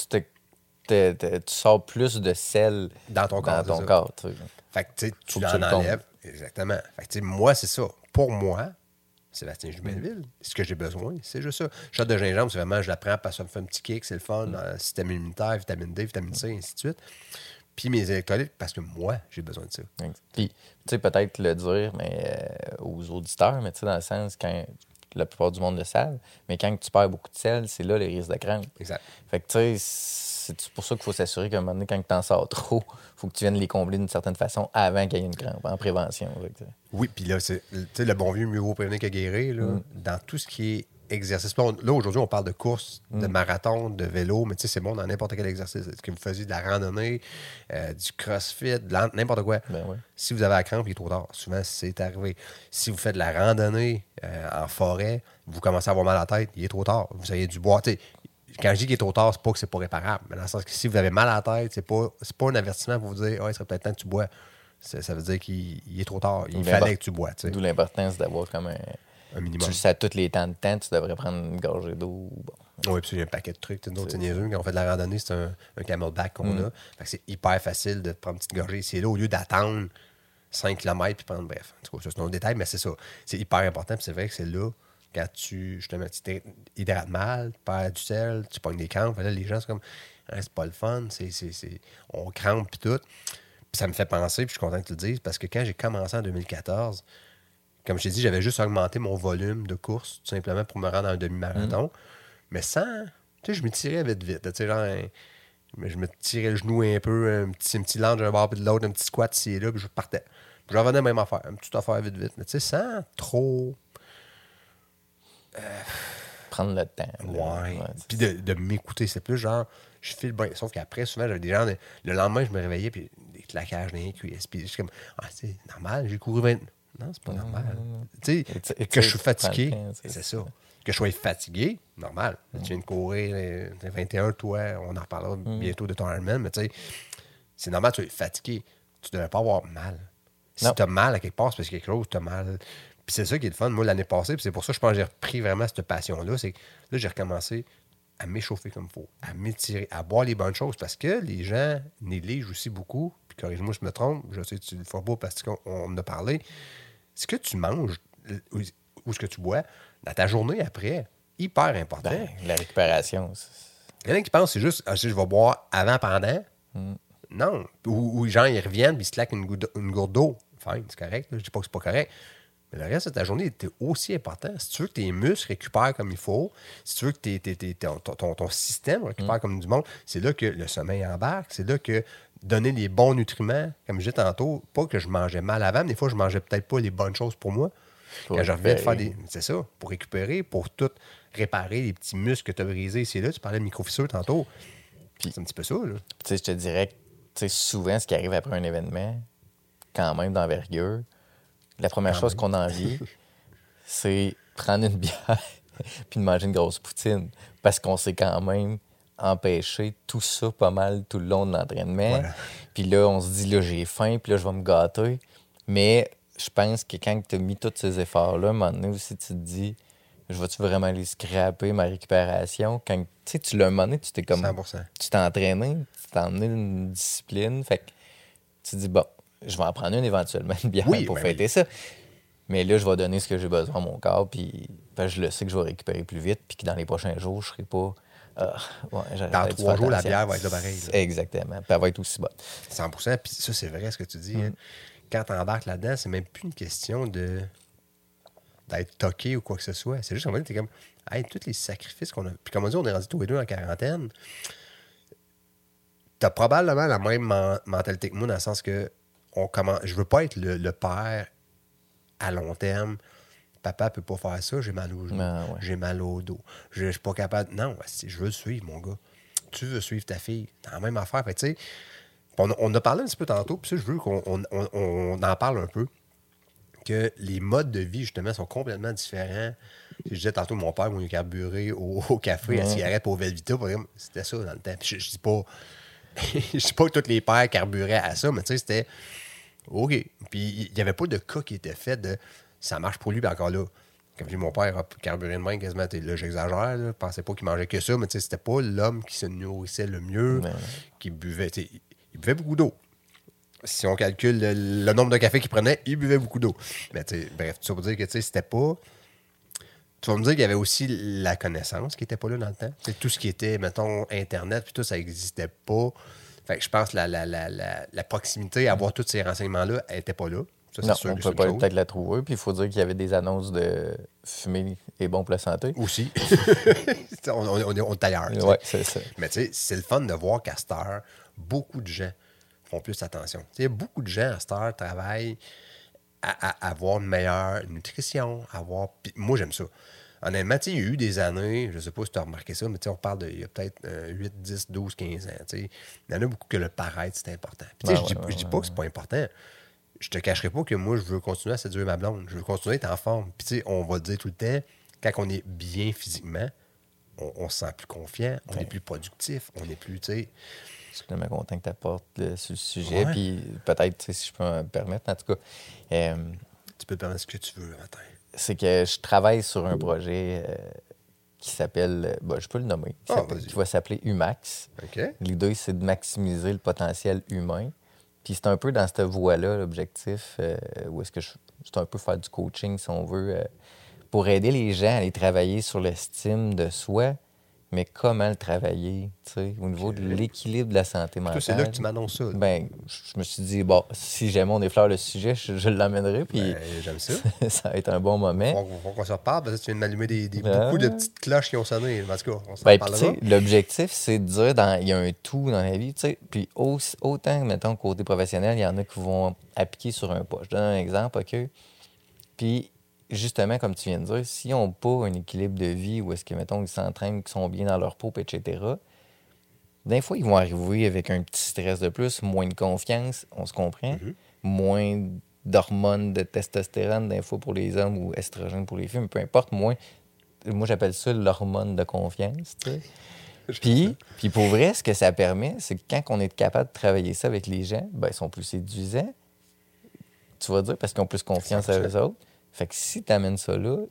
que tu sors plus de sel dans ton corps. Tu sais. Fait que tu l'en enlèves. Exactement. Fait que moi, c'est ça. Pour moi, Sébastien Jubainville, ce que j'ai besoin, c'est juste ça. Shot de gingembre, c'est vraiment, je la prends parce que ça me fait un petit kick, c'est le fun, système immunitaire, vitamine D, vitamine C, et ainsi de suite. Puis mes électrolytes, parce que moi, j'ai besoin de ça. Puis, tu sais, peut-être le dire mais aux auditeurs, mais tu sais, dans le sens, quand la plupart du monde le savent, mais quand tu perds beaucoup de sel, c'est là les risques de crampe. Exact. Fait que, tu sais, c'est pour ça qu'il faut s'assurer qu'à un moment donné, quand tu en sors trop, il faut que tu viennes les combler d'une certaine façon avant qu'il y ait une crampe, en prévention. Oui, puis là, c'est le bon vieux mieux vaut prévenir que guérir, là, dans tout ce qui est exercice. Là, aujourd'hui, on parle de course, de marathon, de vélo, mais tu sais, c'est bon dans n'importe quel exercice. Est-ce que vous faisiez de la randonnée, du crossfit, n'importe quoi? Ben oui. Si vous avez la crampe, il est trop tard. Souvent, c'est arrivé. Si vous faites de la randonnée en forêt, vous commencez à avoir mal à la tête, il est trop tard. Vous avez du bois. Quand je dis qu'il est trop tard, c'est pas que c'est pas réparable. Mais dans le sens que si vous avez mal à la tête, c'est pas un avertissement pour vous dire il serait peut-être temps que tu bois. Ça veut dire qu'il est trop tard. Il fallait que tu bois. D'où l'importance d'avoir comme un minimum. Tu le sais à tous les temps de temps, tu devrais prendre une gorgée d'eau. Bon. Oui, puis il y a un paquet de trucs. D'autres niaiseux. Quand on fait de la randonnée, c'est un camelback qu'on a. Fait que c'est hyper facile de prendre une petite gorgée ici et là au lieu d'attendre 5 km puis prendre. Bref, en tout cas, ça, c'est un détail, mais c'est ça. C'est hyper important. Puis c'est vrai que c'est là. Quand tu t'hydrates mal, tu perds du sel, tu pognes des crampes, là, les gens, c'est comme, c'est pas le fun, on crampe puis tout. Puis ça me fait penser, puis je suis content que tu le dises, parce que quand j'ai commencé en 2014, comme je t'ai dit, j'avais juste augmenté mon volume de course, tout simplement pour me rendre à un demi-marathon. Mais sans, tu sais, je me tirais vite. Tu sais, genre, je me tirais le genou un peu, un petit lunge d'un bord puis de l'autre, un petit squat ici et là, puis je partais. Puis j'en revenais même affaire, une petite affaire vite. Mais tu sais, sans trop... Prendre le temps. Ouais. Puis de m'écouter, c'est plus genre, je file bien. Sauf qu'après, souvent, j'avais des gens, le lendemain, je me réveillais, puis des claquages dans les cuisses. Puis je suis comme, c'est normal, j'ai couru 20. Non, c'est pas normal. Tu sais, que je suis fatigué, c'est ça. Que je sois fatigué, normal. Tu viens de courir, 21, toi, on en reparlera bientôt de ton Ironman, mais tu sais, c'est normal, tu es fatigué. Tu devrais pas avoir mal. Si tu as mal à quelque part, c'est parce que quelque chose, tu as mal. Puis c'est ça qui est le fun. Moi, l'année passée, puis c'est pour ça que je pense que j'ai repris vraiment cette passion-là. C'est que là, j'ai recommencé à m'échauffer comme il faut, à m'étirer, à boire les bonnes choses, parce que les gens négligent aussi beaucoup, puis corrige-moi si je me trompe, je sais que tu ne le feras pas parce qu'on en a parlé, ce que tu manges ou ce que tu bois dans ta journée après, hyper important. Ben, la récupération. Il y en a qui pensent c'est juste, si je vais boire avant, pendant. Non. Ou genre, ils reviennent puis ils se claquent une gourde d'eau. Fine, c'est correct. Là. Je dis pas que c'est pas correct. Mais le reste de ta journée est aussi important. Si tu veux que tes muscles récupèrent comme il faut, si tu veux que ton système récupère comme du monde, c'est là que le sommeil embarque. C'est là que donner les bons nutriments, comme je disais tantôt, pas que je mangeais mal avant, mais des fois, je mangeais peut-être pas les bonnes choses pour moi. Quand je revenais de faire des. C'est ça, pour récupérer, pour tout réparer les petits muscles que tu as brisés ici et là. Tu parlais de microfissures tantôt. Puis c'est un petit peu ça, là. Tu sais, je te dirais que souvent, ce qui arrive après un événement, quand même d'envergure, la première chose qu'on a envie, c'est prendre une bière puis de manger une grosse poutine. Parce qu'on s'est quand même empêché tout ça pas mal tout le long de l'entraînement. Voilà. Puis là, on se dit, là, j'ai faim, puis là, je vais me gâter. Mais je pense que quand tu as mis tous ces efforts-là, à un moment donné aussi, tu te dis, je vais-tu vraiment aller scraper ma récupération? Quand tu l'as un moment donné, tu t'es comme. 100%. Tu t'es entraîné, tu t'es emmené une discipline. Fait que tu te dis, bon, je vais en prendre une éventuellement, une bière pour fêter ça. Mais là, je vais donner ce que j'ai besoin à mon corps, puis je le sais que je vais récupérer plus vite, puis que dans les prochains jours, je ne serai pas. Dans 3 jours, la bière va être là pareil. Là. Exactement. Puis elle va être aussi bonne. 100%. Puis ça, c'est vrai ce que tu dis. Hein. Quand tu embarques là-dedans, c'est même plus une question d'être toqué ou quoi que ce soit. C'est juste qu'en fait, t'es comme, hey, tous les sacrifices qu'on a. Puis comme on dit, on est rendu tous les deux en quarantaine. T'as probablement la même mentalité que moi, dans le sens que je veux pas être le père à long terme. Papa peut pas faire ça, j'ai mal au genou, j'ai mal au dos, je suis pas capable. Non, je veux le suivre, mon gars. Tu veux suivre ta fille, t'as la même affaire. Fait tu sais, on a parlé un petit peu tantôt, puis ça, je veux qu'on en parle un peu, que les modes de vie, justement, sont complètement différents. Je disais tantôt, mon père, il carburé au café, à la cigarette, au Velvita, c'était ça dans le temps. Puis je dis pas... je dis pas que tous les pères carburaient à ça, mais tu sais, c'était OK. Puis il n'y avait pas de cas qui était fait de ça marche pour lui, puis encore là. Comme je dis, mon père a carburé de main quasiment. Là, j'exagère. Là, je pensais pas qu'il mangeait que ça, mais tu sais, c'était pas l'homme qui se nourrissait le mieux, qui buvait. Il buvait beaucoup d'eau. Si on calcule le nombre de cafés qu'il prenait, il buvait beaucoup d'eau. Mais bref, tout ça pour dire que tu sais, c'était pas. Tu vas me dire qu'il y avait aussi la connaissance qui n'était pas là dans le temps. T'sais, tout ce qui était, mettons, Internet, puis tout, ça n'existait pas. Fait que je pense que la proximité à avoir tous ces renseignements-là, elle n'était pas là. Ça, c'est non, sûr, on peut pas peut-être la trouver. Puis il faut dire qu'il y avait des annonces de fumer est bon pour la santé. Aussi. on est ailleurs. Oui, c'est ça. Mais tu sais, c'est le fun de voir qu'à cette heure, beaucoup de gens font plus attention. T'sais, beaucoup de gens à cette heure travaillent à avoir une meilleure nutrition, Puis moi, j'aime ça. Honnêtement, il y a eu des années, je ne sais pas si tu as remarqué ça, mais on parle il y a peut-être 8, 10, 12, 15 ans. Il y en a beaucoup que le paraître, c'est important. Puis, je dis pas que c'est pas important. Je te cacherai pas que moi, je veux continuer à séduire ma blonde. Je veux continuer à être en forme. Puis, on va le dire tout le temps, quand on est bien physiquement, on se sent plus confiant, on est plus productif, on est plus, Je suis tellement content que tu apportes sur le sujet. Ouais. Puis peut-être, si je peux me permettre, en tout cas. Tu peux te permettre ce que tu veux le matin. C'est que je travaille sur un projet qui s'appelle, je peux le nommer, qui va s'appeler UMAX. Okay. L'idée, c'est de maximiser le potentiel humain. Puis c'est un peu dans cette voie-là, l'objectif, où est-ce que c'est un peu faire du coaching, si on veut, pour aider les gens à aller travailler sur l'estime de soi, mais comment le travailler, tu sais, au niveau de l'équilibre de la santé mentale. C'est là que tu m'annonces ça. Ben, je me suis dit, bon, si jamais on effleure le sujet, je l'amènerai, puis j'aime ça. Ça va être un bon moment. Faut qu'on se reparle, parce que tu viens de m'allumer beaucoup de petites cloches qui ont sonné. En tout cas, on s'en parlera. L'objectif, c'est de dire, il y a un tout dans la vie, tu sais, puis autant, mettons, côté professionnel, il y en a qui vont appliquer sur un poste. Je donne un exemple, OK? Puis, justement, comme tu viens de dire, s'ils n'ont pas un équilibre de vie où est-ce que, mettons, ils s'entraînent, qu'ils sont bien dans leur peau, etc., des fois, ils vont arriver avec un petit stress de plus, moins de confiance, on se comprend, moins d'hormones de testostérone, des fois pour les hommes, ou estrogène pour les filles, mais peu importe, moins. Moi, j'appelle ça l'hormone de confiance, tu sais. Puis pour vrai, ce que ça permet, c'est que quand on est capable de travailler ça avec les gens, ils sont plus séduisants, tu vas dire, parce qu'ils ont plus confiance à eux autres. Fait que si tu amènes ça là,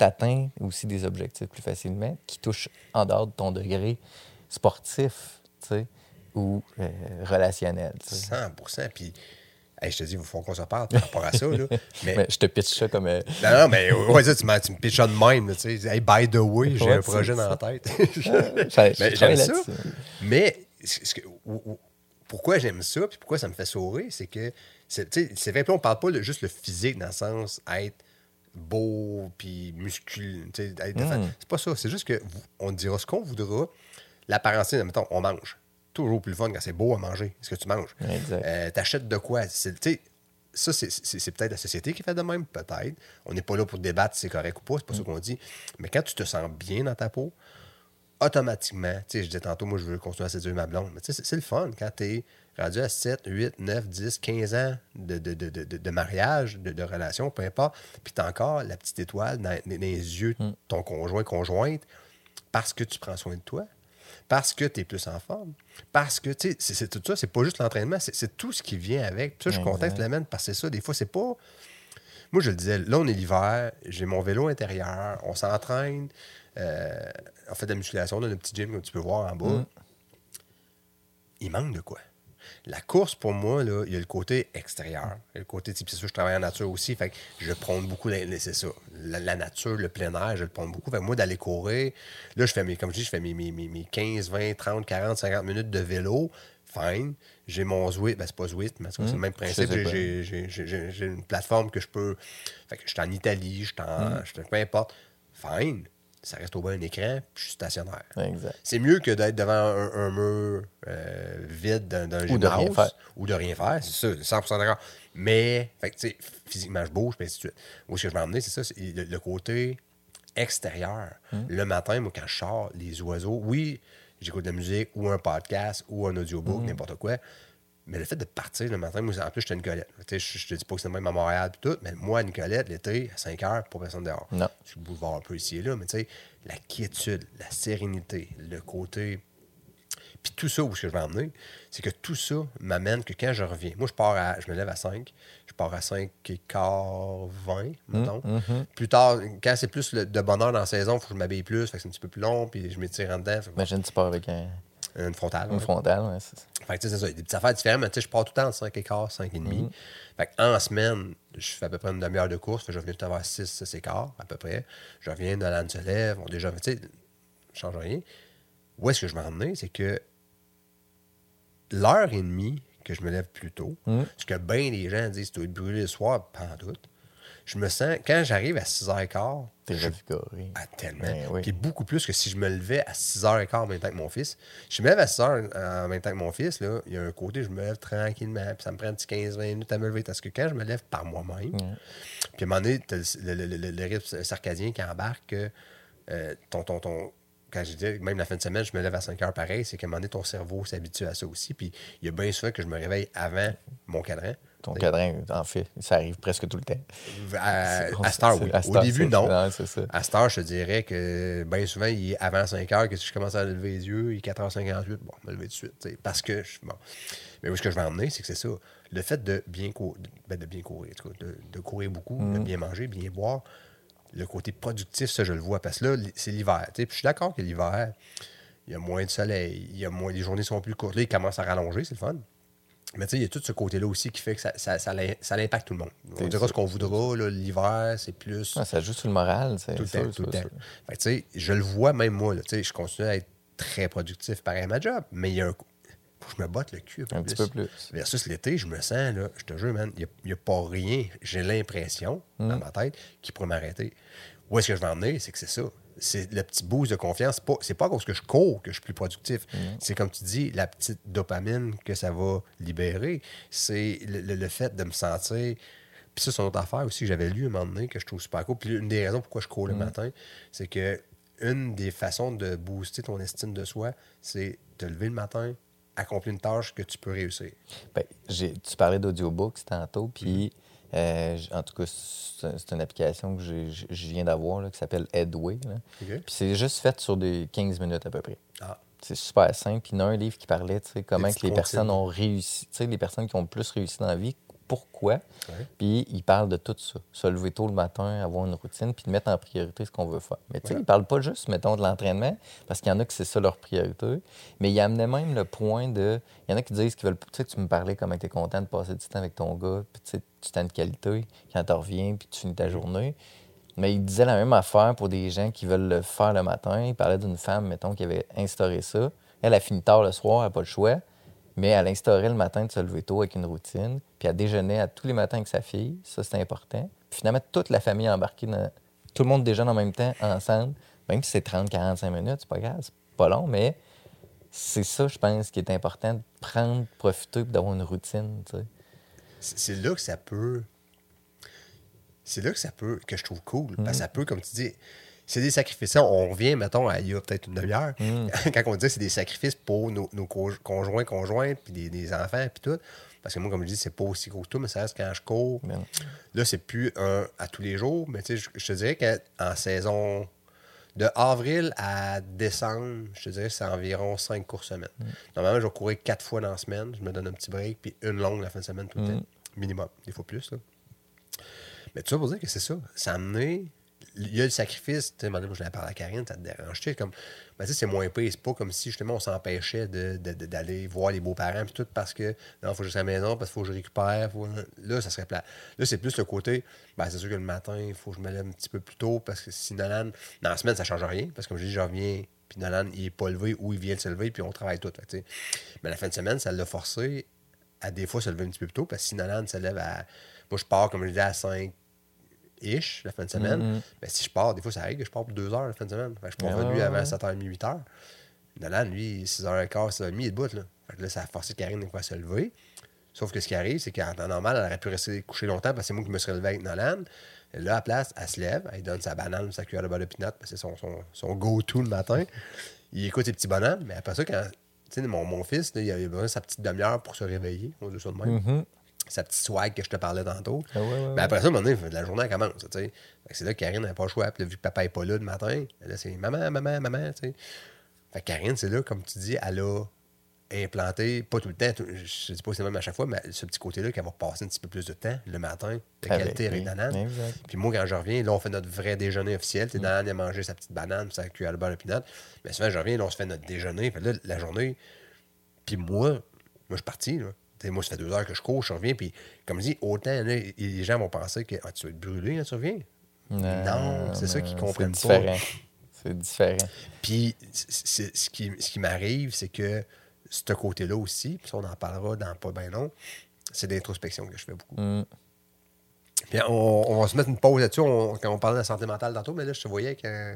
tu atteins aussi des objectifs plus facilement qui touchent en dehors de ton degré sportif, tu sais, ou relationnel. Tu sais. 100%. Puis, hey, je te dis, il faut qu'on se parle par rapport à ça. Là. Mais je te pitch ça comme... Non, mais ouais, ça, tu me pitches ça de même. Là, tu sais. Hey, by the way, j'ai un projet dans la tête. Mais j'aime ça. Mais pourquoi j'aime ça puis pourquoi ça me fait sourire, c'est que c'est vrai, on parle pas juste le physique dans le sens être beau puis musculeux. C'est pas ça. C'est juste que on dira ce qu'on voudra. L'apparence, mettons, on mange. Toujours plus le fun quand c'est beau à manger. Ce que tu manges. T'achètes de quoi? Ça, c'est peut-être la société qui fait de même, peut-être. On n'est pas là pour débattre si c'est correct ou pas, c'est pas ça qu'on dit. Mais quand tu te sens bien dans ta peau, automatiquement, je disais tantôt, moi, je veux continuer à séduire ma blonde. Mais c'est le fun quand t'es rendu à 7, 8, 9, 10, 15 ans de mariage, de relation, peu importe. Puis t'as encore la petite étoile dans les yeux de ton conjoint, conjointe, parce que tu prends soin de toi. Parce que tu es plus en forme. Parce que, tu sais, c'est tout ça. C'est pas juste l'entraînement, c'est tout ce qui vient avec. Puis ça, je suis content que tu l'amènes parce que c'est ça. Des fois, c'est pas... Moi, je le disais, là, on est l'hiver, j'ai mon vélo intérieur, on s'entraîne, on fait de la musculation, on a un petit gym, comme tu peux voir en bas. Il manque de quoi? La course, pour moi, là, il y a le côté extérieur. Il y a le côté, c'est sûr, je travaille en nature aussi, fait que je prône beaucoup, c'est ça, la nature, le plein air, je le prône beaucoup. Fait que moi, d'aller courir, là, comme je dis, je fais mes 15, 20, 30, 40, 50 minutes de vélo, fine. J'ai mon Zwift, c'est pas Zwift, mais c'est le même principe. J'ai une plateforme que je peux... Fait que je suis en Italie, peu importe, fine. Ça reste au bas un écran, puis je suis stationnaire. Exact. C'est mieux que d'être devant un mur vide d'un gymnase. Ou de rien faire. C'est ça, 100% d'accord. Mais, fait que, tu sais, physiquement, je bouge, puis ainsi de suite. Où est-ce que je vais emmener, c'est ça, c'est le côté extérieur. Le matin, moi, quand je sors, les oiseaux, oui, j'écoute de la musique, ou un podcast, ou un audiobook, n'importe quoi. Mais le fait de partir le matin, moi, en plus, j'étais à Nicolette. Je te dis pas que c'est le même à Montréal et tout, mais moi, à Nicolette, l'été, à 5 heures, pas personne dehors. Non. Je le boulevard un peu ici et là, mais tu sais, la quiétude, la sérénité, le côté. Puis tout ça, où est-ce que je vais emmener, c'est que tout ça m'amène que quand je reviens, moi, je me lève à 5, je pars à 5 et quart 20, mettons. Plus tard, quand c'est plus de bonheur dans la saison, il faut que je m'habille plus, fait que c'est un petit peu plus long, puis je m'étire en dedans. Imagine, tu pars avec une frontale. Une frontale, oui, c'est ça. Fait que c'est ça, il y a des petites affaires différentes, mais tu sais, je pars tout le temps de 5 et quart, 5 et demi. Fait qu'en semaine, je fais à peu près une demi-heure de course, je reviens tout à l'heure à 6, 6 et quart, à peu près. Je reviens de l'âne se lève, déjà, tu sais, je change rien. Où est-ce que je m'en emmener, c'est que l'heure et demie que je me lève plus tôt, ce que bien les gens disent, tu dois être brûlé le soir, pas en doute. Je me sens, quand j'arrive à 6h15, t'es revigoré. Tellement. Ben, oui. Puis beaucoup plus que si je me levais à 6h15 en même temps que mon fils. Je me lève à 6h en même temps que mon fils, là, il y a un côté, je me lève tranquillement, puis ça me prend un petit 15-20 minutes à me lever. Parce que quand je me lève par moi-même, puis à un moment donné, t'as le rythme circadien qui embarque que quand je dis, même la fin de semaine, je me lève à 5 heures pareil, c'est qu'à un moment donné, ton cerveau s'habitue à ça aussi. Puis il y a bien souvent que je me réveille avant mon cadran. Ton cadran, en fait, ça arrive presque tout le temps. À cette heure, oui. Au début, non. À cette heure, je te dirais que bien souvent, il est avant 5 heures, que si je commence à lever les yeux, il est 4h58, bon, je me lever tout de suite. T'sais, parce que, bon. Mais où ce que je vais emmener, c'est que c'est ça. Le fait de bien courir, de courir beaucoup, de bien manger, bien boire, le côté productif, ça, je le vois. Parce que là, c'est l'hiver. Puis je suis d'accord que l'hiver, il y a moins de soleil, les journées sont plus courtes. Là, il commence à rallonger, c'est le fun. Mais tu sais, il y a tout ce côté-là aussi qui fait que ça impacte tout le monde. On dira ce qu'on voudra. Là, l'hiver, c'est plus... ça joue sur le moral. C'est tout le temps, tout le temps. Fait que tu sais, je le vois même moi. Là, je continue à être très productif pareil à ma job, mais il y a un... Faut que je me botte le cul un petit peu plus. Versus l'été, je me sens, là, je te jure, man, il n'y a pas rien, j'ai l'impression, dans ma tête, qui pourrait m'arrêter. Où est-ce que je vais emmener? C'est que c'est ça. C'est le petit boost de confiance. C'est pas à cause que je cours que je suis plus productif. C'est comme tu dis, la petite dopamine que ça va libérer. C'est le fait de me sentir... Puis ça, c'est une autre affaire aussi que j'avais lu à un moment donné que je trouve super cool. Puis une des raisons pourquoi je cours le matin, c'est que une des façons de booster ton estime de soi, c'est de te lever le matin, accomplir une tâche que tu peux réussir. Ben, tu parlais d'audiobooks tantôt, puis en tout cas, c'est une application que je viens d'avoir là, qui s'appelle Headway. Okay. Puis c'est juste fait sur des 15 minutes à peu près. Ah. C'est super simple. Puis il y en a un livre qui parlait, comment que les personnes ont réussi, les personnes qui ont le plus réussi dans la vie, pourquoi. Ouais. Puis il parle de tout ça. Se lever tôt le matin, avoir une routine, puis de mettre en priorité ce qu'on veut faire. Mais tu sais, Ouais. il parle pas juste, mettons, de l'entraînement, parce qu'il y en a que c'est ça leur priorité. Mais il amenait même le point de... Il y en a qui disent qu'ils veulent... Tu sais, tu me parlais comment tu es content de passer du temps avec ton gars, puis tu sais, tu t'as une qualité quand tu reviens, puis tu finis ta journée. Mais il disait la même affaire pour des gens qui veulent le faire le matin. Il parlait d'une femme, mettons, qui avait instauré ça. Elle a fini tard le soir, elle n'a pas le choix. Mais elle instaurait le matin de se lever tôt avec une routine. Puis elle déjeunait à tous les matins avec sa fille. Ça, c'est important. Puis finalement, toute la famille embarquée dans... Tout le monde déjeune en même temps, ensemble. Même si c'est 30-45 minutes, c'est pas grave, c'est pas long, mais c'est ça, je pense, qui est important, de prendre, profiter, puis d'avoir une routine, tu sais. C'est là que ça peut... C'est là que je trouve cool. Parce que ça peut, comme tu dis, c'est des sacrifices. On revient, mettons, à il y a peut-être une demi-heure, quand on dit que c'est des sacrifices pour nos conjoints, conjointes, puis des enfants, puis tout. Parce que moi, comme je dis, c'est pas aussi gros que tout, mais ça reste quand je cours. Bien. Là, c'est plus un à tous les jours, mais tu sais, je te dirais qu'en saison de avril à décembre, je te dirais que c'est environ 5 courses semaine. Normalement, je vais courir 4 fois dans la semaine, je me donne un petit break, puis une longue la fin de semaine tout le temps. Minimum, des fois plus, là. Mais tout ça pour dire que c'est ça. Ça a amené. Il y a le sacrifice. Tu sais, moi, je l'avais parlé à Karine, ça te dérange. Tu sais, comme. Ben, tu sais, c'est moins pire. C'est pas comme si, justement, on s'empêchait d'aller voir les beaux-parents, puis tout, parce que, non, il faut que je reste à la maison, parce qu'il faut que je récupère. Là, ça serait plat. Là, c'est plus le côté. Ben, c'est sûr que le matin, il faut que je me lève un petit peu plus tôt, parce que si Nolan. Dans la semaine, ça change rien, parce que, comme je dis, je reviens, puis Nolan, il est pas levé, ou il vient de se lever, puis on travaille tout. Fait, tu sais. Mais la fin de semaine, ça l'a forcé à des fois se lever un petit peu plus tôt, parce que si Nolan se lève à. Moi, je pars, comme je dis, à 5 la fin de semaine. Mais si je pars, des fois, ça arrive que je pars pour 2 heures la fin de semaine. Fait que je suis pas revenu avant 7h30, 8h. Nolan, lui, 6h15, 6h30, il est debout. Là. Fait que là, ça a forcé Karine de quoi se lever. Sauf que ce qui arrive, c'est qu'en temps normal, elle aurait pu rester couchée longtemps parce que c'est moi qui me serais levé avec Nolan. Et là, à la place, elle se lève, elle donne sa banane, sa cuillère de beurre de pinot, parce que c'est son go-to le matin. Il écoute ses petits bonhommes, mais après ça, quand. Tu sais, mon fils, là, il a besoin de sa petite demi-heure pour se réveiller. On dit ça de même. Sa petite swag que je te parlais tantôt. Ah ouais. Mais après ça, à un moment donné, la journée elle commence. Tu sais. C'est là que Karine n'a pas le choix. Puis là, vu que papa n'est pas là le matin, là, c'est maman, maman, maman. Tu sais. Fait que Karine, c'est là, comme tu dis, elle a implanté, pas tout le temps, je ne sais pas si c'est même à chaque fois, mais ce petit côté-là qu'elle va passer un petit peu plus de temps le matin, de qualité avec Nanane. Puis moi, quand je reviens, là, on fait notre vrai déjeuner officiel. Nanane a mangé sa petite banane, sa cuillère de beurre de pinot. Mais souvent, je reviens, là, on se fait notre déjeuner. Fait là, la journée. Puis moi, je suis parti, là. Moi, ça fait 2 heures que je cours, je reviens, puis comme je dis, autant, là, les gens vont penser que tu vas être brûlé quand tu reviens. Non, c'est ça qu'ils comprennent pas. C'est différent. Puis ce qui m'arrive, c'est que ce côté-là aussi, puis on en parlera dans pas bien long, c'est l'introspection que je fais beaucoup. Puis on va se mettre une pause là-dessus, quand on parlait de la santé mentale tantôt, mais là, je te voyais qu'un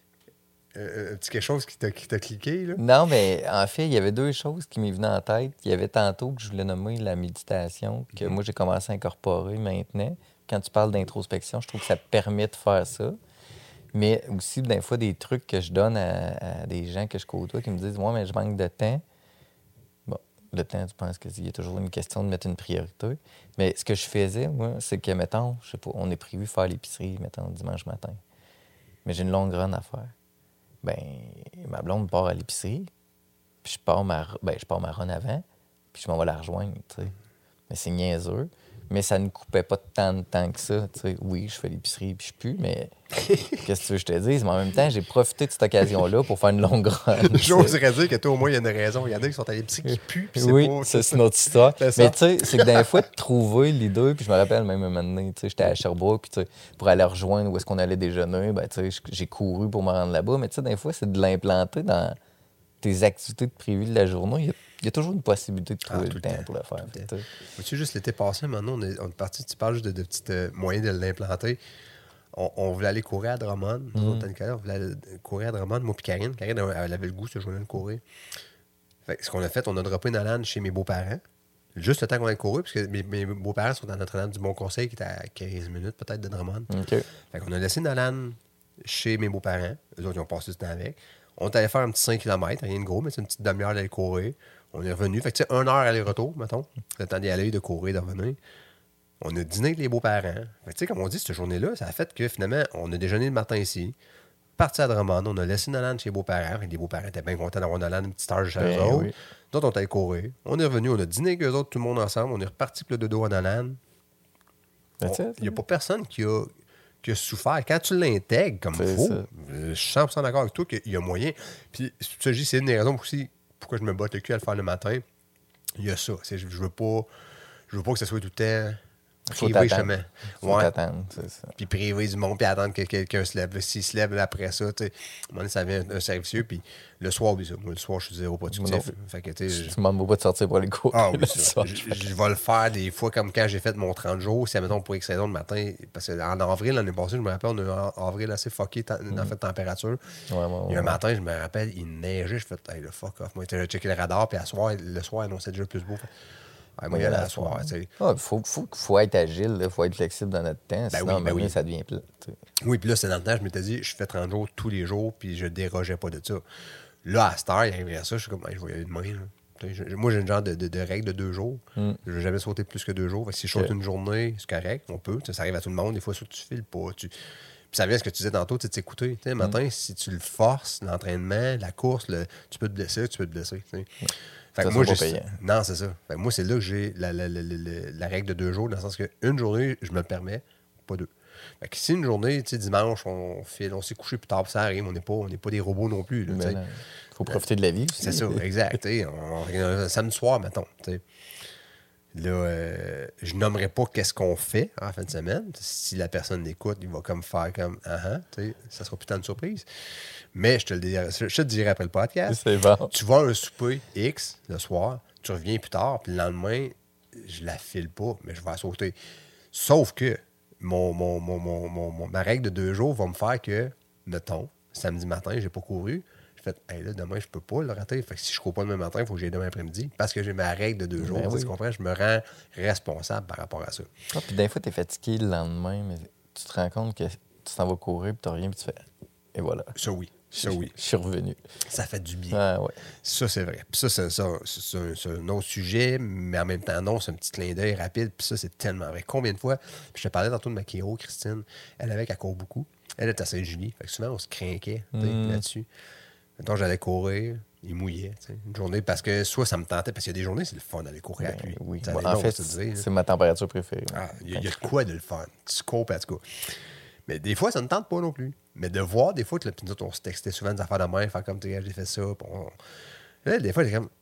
petit quelque chose qui t'a cliqué, là. Non, mais en fait, il y avait 2 choses qui m'y venaient en tête. Il y avait tantôt que je voulais nommer la méditation, que moi, j'ai commencé à incorporer maintenant. Quand tu parles d'introspection, je trouve que ça permet de faire ça. Mais aussi, des fois, des trucs que je donne à des gens que je côtoie qui me disent « Moi, mais je manque de temps. » Bon, le temps, je pense qu'il y a toujours une question de mettre une priorité. Mais ce que je faisais, moi, c'est que, mettons, je sais pas, on est prévu faire l'épicerie, mettons, dimanche matin. Mais j'ai une longue run à faire. Ben, ma blonde part à l'épicerie, puis je pars ma run avant, puis je m'en vais la rejoindre, tu sais. Mais c'est niaiseux. Mais ça ne coupait pas tant de temps que ça, tu sais. Oui, je fais l'épicerie, puis je pue, mais qu'est-ce que tu veux que je te dise? Mais en même temps, j'ai profité de cette occasion-là pour faire une longue run. J'oserais dire que toi, au moins, il y a une raison. Il y en a qui sont à l'épicerie qui puent, puis c'est oui, pas... c'est une autre histoire. Mais tu sais, c'est que des fois, de trouver les deux, puis je me rappelle même un moment donné, tu sais, j'étais à Sherbrooke, puis tu sais, pour aller rejoindre où est-ce qu'on allait déjeuner, ben tu sais, j'ai couru pour me rendre là-bas. Mais tu sais, des fois, c'est de l'implanter dans tes activités prévues de la journée. Il y a toujours une possibilité de trouver le temps pour le faire. Vois-tu, juste l'été passé, maintenant, on est parti, tu parles juste de petits moyens de l'implanter. On voulait aller courir à Drummond. On voulait aller courir à Drummond, moi et Karine. Karine, elle avait le goût, ce jour-là, de courir. Fait que ce qu'on a fait, on a droppé Nolan chez mes beaux-parents. Juste le temps qu'on a couru, parce que mes beaux-parents sont dans Notre-Dame du Bon-Conseil, qui est à 15 minutes peut-être de Drummond. Okay. Fait qu'on a laissé Nolan chez mes beaux-parents. Eux autres, ils ont passé du temps avec. On est allé faire un petit 5 km, rien de gros, mais c'est une petite demi-heure d'aller courir. On est revenu. Fait que, tu sais, 1 heure aller-retour, mettons. Le temps d'y aller, de courir, de revenir. On a dîné avec les beaux-parents. Fait que, tu sais, comme on dit, cette journée-là, ça a fait que finalement, on a déjeuné le matin ici. parti à Drummond. On a laissé Nolan chez les beaux-parents. Les beaux-parents étaient bien contents d'avoir Nolan une petite heure chez eux autres. Oui. D'autres, on est allé courir. On est revenu, on a dîné avec eux autres, tout le monde ensemble. On est reparti pour le dodo à Nolan. Il n'y a pas personne qui a souffert. Quand tu l'intègres comme il faut, je suis 100% d'accord avec toi qu'il y a moyen. Puis, c'est une des raisons aussi pourquoi je me batte le cul à le faire le matin. Il y a ça. Je veux pas que ce soit tout le temps privé chemin. Faut t'attendre, c'est ça. Puis privé du monde, puis attendre que quelqu'un se lève. S'il se lève après ça, tu sais, à un moment donné, ça devient un servicieux. Puis le soir, oui, ça. Moi, le soir, je suis zéro productif. Fait que, tu ne demandes pas de sortir pour aller courir. Ah oui, ça. Je vais le faire des fois comme quand j'ai fait mon 30 jours. Si, admettons, pour X raison le matin, parce qu'en avril, l'année passée, je me rappelle, on a eu un avril assez fucké dans la température. Il y a un matin, je me rappelle, il neigeait. Je fais, hey, le fuck off. Moi, j'ai checké le radar, puis le soir, il annonçait déjà plus beau. Ouais, moi, il y a la soirée, tu sais. Faut être agile, il faut être flexible dans notre temps, sinon, ça devient plat. Oui, puis là, c'est dans le temps, je m'étais dit, je fais 30 jours tous les jours, puis je dérogeais pas de ça. Là, à cette heure, il arriverait à ça, je suis comme, je vais y aller demain. Moi, j'ai une genre de règle de 2 jours. Je n'ai jamais sauté plus que 2 jours. Fait que si je saute une journée, c'est correct, on peut. Ça arrive à tout le monde. Des fois, ça, tu files pas. Puis ça vient ce que tu disais tantôt, tu t'écouter. Le matin, si tu le forces, l'entraînement, la course, tu peux te blesser, Fait que moi, non, c'est ça. Fait que moi, c'est là que j'ai la règle de 2 jours, dans le sens qu'une journée, je me le permets, pas 2. Fait que si une journée, dimanche, on s'est couché plus tard, puis ça arrive, on n'est pas des robots non plus. Il faut profiter de la vie aussi. C'est ça, exact. Un samedi soir, mettons. Là, je nommerai pas qu'est-ce qu'on fait en fin de semaine. Si la personne l'écoute, il va comme faire comme ça sera plus tant de surprise. Mais je te dirai après le podcast. C'est bon. Tu vas à un souper X le soir, tu reviens plus tard, puis le lendemain, je la file pas, mais je vais la sauter. Sauf que ma règle de 2 jours va me faire que, mettons, samedi matin, j'ai pas couru. Là, demain, je peux pas le rater. Fait que si je ne cours pas demain matin, il faut que j'aille demain après-midi. Parce que j'ai ma règle de 2 jours. Tu comprends? Je me rends responsable par rapport à ça. Puis des fois, tu es fatigué le lendemain, mais tu te rends compte que tu t'en vas courir, puis tu reviens, puis tu fais. Et voilà. Ça, oui. Je suis revenu. Ça fait du bien. Ah, ouais. Ça, c'est vrai. Puis ça, c'est un autre sujet, mais en même temps, non, c'est un petit clin d'œil rapide. Puis ça, c'est tellement vrai. Combien de fois? Puis je te parlais tantôt de ma Kéo, Christine. Elle court beaucoup. Elle est à Saint-Julie. Fait que souvent, on se craquait là-dessus. Donc, j'allais courir, il mouillait, une journée, parce que soit ça me tentait, parce qu'il y a des journées, c'est le fun d'aller courir avec lui. Oui. En fait, c'est ma température préférée. Il y a de quoi de le fun. Tu cours, en tout cas. Mais des fois, ça ne tente pas non plus. Mais de voir, des fois, que nous autres, on se textait souvent des affaires de main, faire comme, j'ai fait ça. Là, des fois, j'ai comme,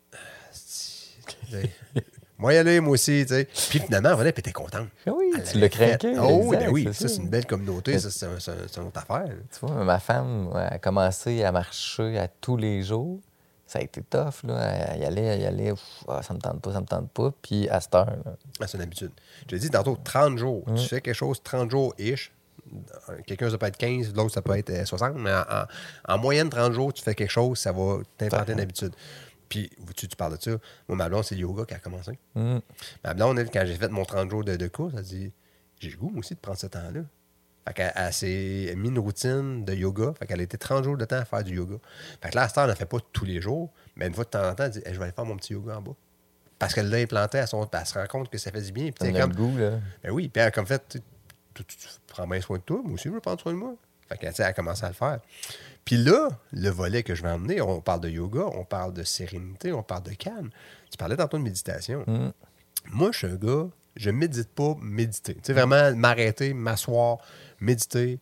moi, y aller, moi aussi, tu sais. Puis finalement, elle venait, puis t'es contente. Oui, tu l'as craqué. Oh, oui, ça, c'est une belle communauté, ça, c'est une autre affaire. Tu vois, ma femme a commencé à marcher à tous les jours. Ça a été tough, là. Elle y allait, ça me tente pas. Puis à cette heure, là. C'est une habitude. Je te dis, tantôt, 30 jours. Tu fais quelque chose, 30 jours-ish. Quelqu'un, ça peut être 15, l'autre, ça peut être 60. Mais en moyenne, 30 jours, tu fais quelque chose, ça va t'implanter une habitude. Puis, tu parles de ça. Moi, ma blonde, c'est le yoga qui a commencé. Ma blonde, elle, quand j'ai fait mon 30 jours de course, elle dit, j'ai le goût, moi aussi, de prendre ce temps-là. Fait qu'elle s'est mis une routine de yoga. Fait qu'elle a été 30 jours de temps à faire du yoga. Fait que là, à cette heure, elle ne fait pas tous les jours, mais une fois de temps en temps, elle dit, je vais aller faire mon petit yoga en bas. Parce qu'elle l'a implanté elle se rend compte que ça fait du bien. Puis comme le goût, là. Ben oui, puis elle a comme fait, tu prends bien soin de toi, moi aussi, je veux prendre soin de moi. Fait qu'elle a commencé à le faire. Puis là, le volet que je vais emmener, on parle de yoga, on parle de sérénité, on parle de calme. Tu parlais tantôt de méditation. Moi, je suis un gars, je médite pas méditer. Tu sais, vraiment m'arrêter, m'asseoir, méditer.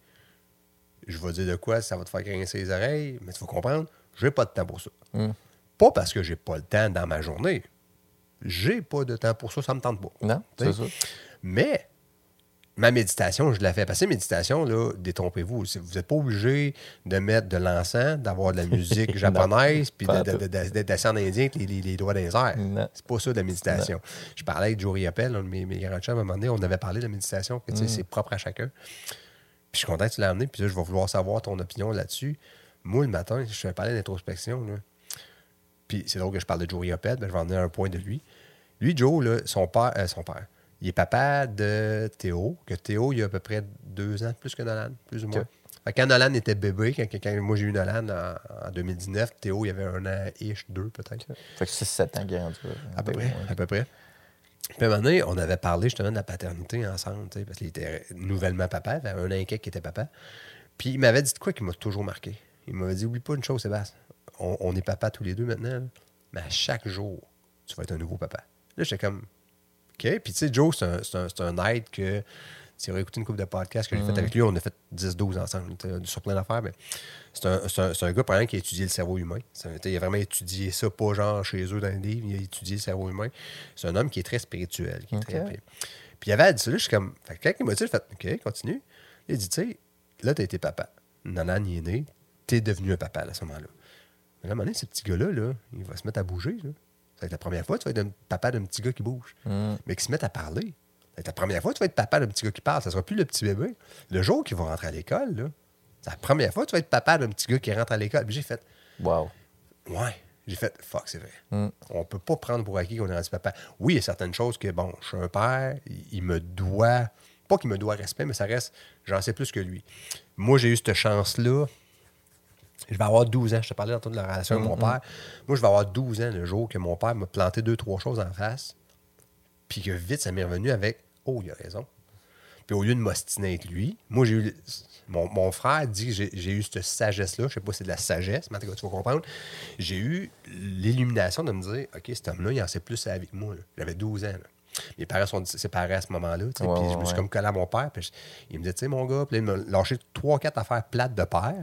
Je vais dire de quoi, ça va te faire grincer les oreilles, mais tu faut comprendre, j'ai pas de temps pour ça. Pas parce que j'ai pas le temps dans ma journée. J'ai pas de temps pour ça, ça me tente pas. Non, c'est ça. Mais ma méditation, je la fais. Parce que méditation, là, détrompez-vous. Vous n'êtes pas obligé de mettre de l'encens, d'avoir de la musique japonaise, puis d'être assis en indien avec les doigts dans les airs. C'est pas ça de la méditation. Je parlais avec Jory Appel, un de mes grands chums, à un moment donné, on avait parlé de la méditation, que c'est propre à chacun. Puis je suis content que tu l'as amené, puis là, je vais vouloir savoir ton opinion là-dessus. Moi, le matin, je vais parler d'introspection, là. Puis c'est drôle que je parle de Jory Appel, ben, je vais en donner un point de lui. Lui, Joe, là, son père, il est papa de Théo, que Théo, il a à peu près 2 ans plus que Nolan, plus ou moins. Fait quand Nolan était bébé, quand moi j'ai eu Nolan en 2019, Théo, il avait 1 an-ish, 2 peut-être. Fait que 6-7 ans qu'il est rendu. À peu près. Puis à un moment donné, on avait parlé justement de la paternité ensemble, parce qu'il était nouvellement papa, il avait 1 an et quelques qui était papa. Puis il m'avait dit de quoi qui m'a toujours marqué. Il m'avait dit, oublie pas une chose, Sébastien. On est papa tous les deux maintenant, là, mais à chaque jour, tu vas être un nouveau papa. Là, j'étais comme, OK. Puis tu sais, Joe, c'est un aide que, si on a écouté une couple de podcasts que j'ai fait avec lui, on a fait 10-12 ensemble, sur plein d'affaires, mais c'est un gars, par exemple, qui a étudié le cerveau humain. Il a vraiment étudié ça, pas genre chez eux dans les livres, il a étudié le cerveau humain. C'est un homme qui est très spirituel. Qui est très, puis il avait dit ça, là, je suis comme, fait que quand il m'a dit, j'ai fait, OK, continue. Il a dit, tu sais, là, t'as été papa. Nanan, il est né, t'es devenu un papa à ce moment-là. Mais là, à un moment donné, ce petit gars-là, là, il va se mettre à bouger. Là. Ça va être la première fois que tu vas être un papa d'un petit gars qui bouge. Mais qui se met à parler. Ça va être la première fois que tu vas être papa d'un petit gars qui parle. Ça ne sera plus le petit bébé. Le jour qu'il va rentrer à l'école, là, c'est la première fois que tu vas être papa d'un petit gars qui rentre à l'école. Puis j'ai fait, wow. Ouais. J'ai fait, fuck, c'est vrai. On peut pas prendre pour acquis qu'on est rendu papa. Oui, il y a certaines choses que, bon, je suis un père, il me doit, pas qu'il me doit respect, mais ça reste, j'en sais plus que lui. Moi, j'ai eu cette chance-là. Je vais avoir 12 ans. Je te parlais tantôt de la relation avec mon père. Moi, je vais avoir 12 ans le jour que mon père m'a planté 2-3 choses en face. Puis que vite, ça m'est revenu avec oh, il a raison. Puis au lieu de m'ostiner avec lui, moi, j'ai eu. Mon frère dit que j'ai eu cette sagesse-là. Je sais pas si c'est de la sagesse, mais en tout cas, tu vas comprendre. J'ai eu l'illumination de me dire OK, cet homme-là, il en sait plus avec moi. Là. J'avais 12 ans. Là. Mes parents sont séparés à ce moment-là. Puis je me suis comme collé à mon père. Puis il me dit, tu sais, mon gars, puis il m'a lâché 3-4 affaires plates de père.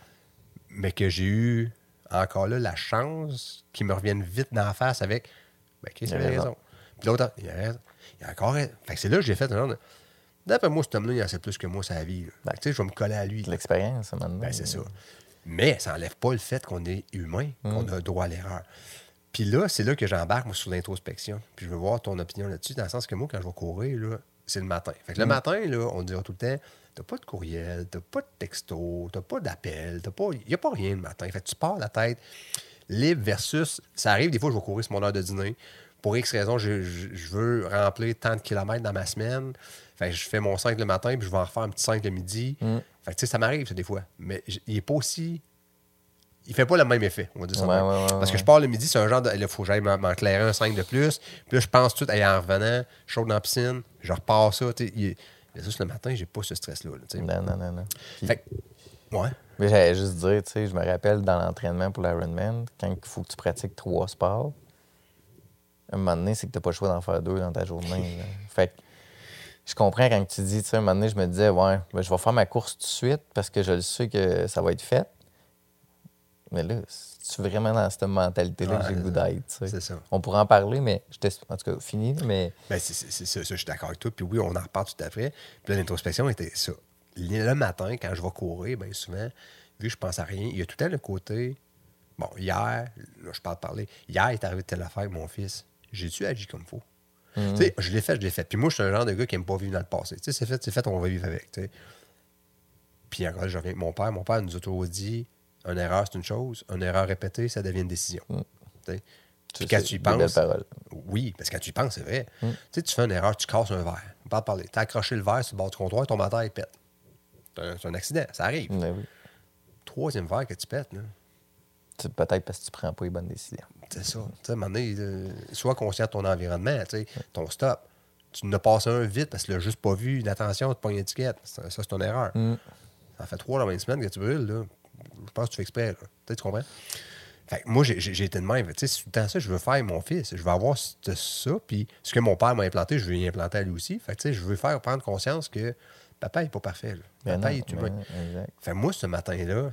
Mais que j'ai eu encore là la chance qu'ils me reviennent vite dans la face avec ben, OK, c'est raison. Puis l'autre, il a raison. Il a encore raison. Fait que c'est là que j'ai fait un genre de. D'après moi, cet homme-là, il en sait plus que moi sa vie. Ben, tu sais, je vais me coller à lui. L'expérience, maintenant. Ben, c'est ça. Mais ça n'enlève pas le fait qu'on est humain, qu'on a droit à l'erreur. Puis là, c'est là que j'embarque, moi, sur l'introspection. Puis je veux voir ton opinion là-dessus, dans le sens que moi, quand je vais courir, là, c'est le matin. Fait que le matin, là, on dira tout le temps, t'as pas de courriel, t'as pas de texto, t'as pas d'appel, il n'y a pas rien le matin. Fait que tu pars la tête libre versus, ça arrive des fois, je vais courir sur mon heure de dîner. Pour X raison, je veux remplir tant de kilomètres dans ma semaine. Fait que je fais mon 5 le matin, puis je vais en refaire un petit 5 le midi. Fait que tu sais, ça m'arrive, ça, des fois. Mais il est pas aussi... Il fait pas le même effet, on va dire ça. Parce que je pars le midi, c'est un genre de... Il faut que j'aille m'enclairer un 5 de plus. Puis là, je pense tout, en revenant, chaud dans la piscine, je repars ça. Juste le matin, j'ai pas ce stress-là. Non. Fait que, ouais. Mais j'allais juste dire, tu sais, je me rappelle dans l'entraînement pour l'Ironman, quand il faut que tu pratiques 3 sports, un moment donné, c'est que t'as pas le choix d'en faire 2 dans ta journée. Fait que je comprends quand tu dis, tu sais, un moment donné, je me disais, ouais, ben, je vais faire ma course tout de suite parce que je le sais que ça va être fait. Mais là, je suis vraiment dans cette mentalité-là que j'ai le goût d'être. C'est ça. On pourrait en parler, mais en tout cas, fini. Mais... Ben, c'est ça, je suis d'accord avec toi. Puis oui, on en reparle tout à fait. Puis là, l'introspection était ça. Le matin, quand je vais courir, bien souvent, vu que je pense à rien, il y a tout le temps le côté. Bon, hier, là, je parle de parler. Hier, il est arrivé de telle affaire avec mon fils. J'ai-tu agi comme il faut? Tu sais, je l'ai fait. Puis moi, je suis un genre de gars qui n'aime pas vivre dans le passé. Tu sais, c'est fait, on va vivre avec. T'sais. Puis encore, je reviens avec mon père. Mon père nous a toujours dit une erreur, c'est une chose. Une erreur répétée, ça devient une décision. Puis quand tu y penses. Oui, parce que quand tu y penses, c'est vrai. Tu sais, tu fais une erreur, tu casses un verre. On parle de parler. Tu as accroché le verre sur le bord du comptoir, ton moteur, il pète. C'est un accident, ça arrive. Oui. 3e verre que tu pètes, là. C'est peut-être parce que tu prends pas les bonnes décisions. C'est ça. Tu sais, à un moment donné, sois conscient de ton environnement, ton stop. Tu n'as passé un vite parce que tu l'as juste pas vu. Attention, tu pognes une étiquette. Ça, c'est ton erreur. Ça fait 3 dans la même semaine que tu brûles, là. Je pense que tu fais exprès, là. Tu comprends? Fait que moi, j'ai été de même. Tu sais, c'est tout le temps ça, je veux faire mon fils. Je veux avoir ça, puis ce que mon père m'a implanté, je veux y implanter à lui aussi. Fait que, tu sais, je veux faire prendre conscience que papa n'est pas parfait, là. Papa est humain. Fait que moi, ce matin-là,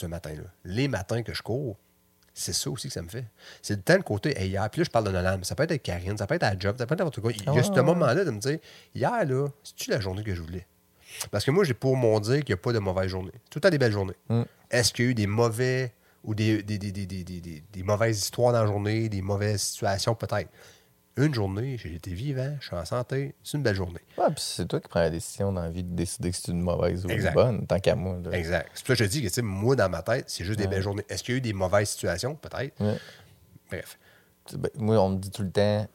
les matins que je cours, c'est ça aussi que ça me fait. C'est le temps le côté, hey, hier, puis là, je parle de Nolan, mais ça peut être avec Karine, ça peut être à la job, ça peut être n'importe quoi. Il y a ce moment-là de me dire, hier, là, c'est-tu la journée que je voulais? Parce que moi, j'ai pour mon dire qu'il n'y a pas de mauvaise journée. Tout le temps des belles journées. Est-ce qu'il y a eu des mauvais ou des mauvaises histoires dans la journée, des mauvaises situations, peut-être? Une journée, j'ai été vivant, je suis en santé, c'est une belle journée. Ouais, puis c'est toi qui prends la décision dans la vie de décider que c'est une mauvaise ou une bonne, tant qu'à moi. Là. Exact. C'est pour ça que je dis que, tu sais, moi, dans ma tête, c'est juste des belles journées. Est-ce qu'il y a eu des mauvaises situations? Peut-être. Bref. Moi, on me dit tout le temps,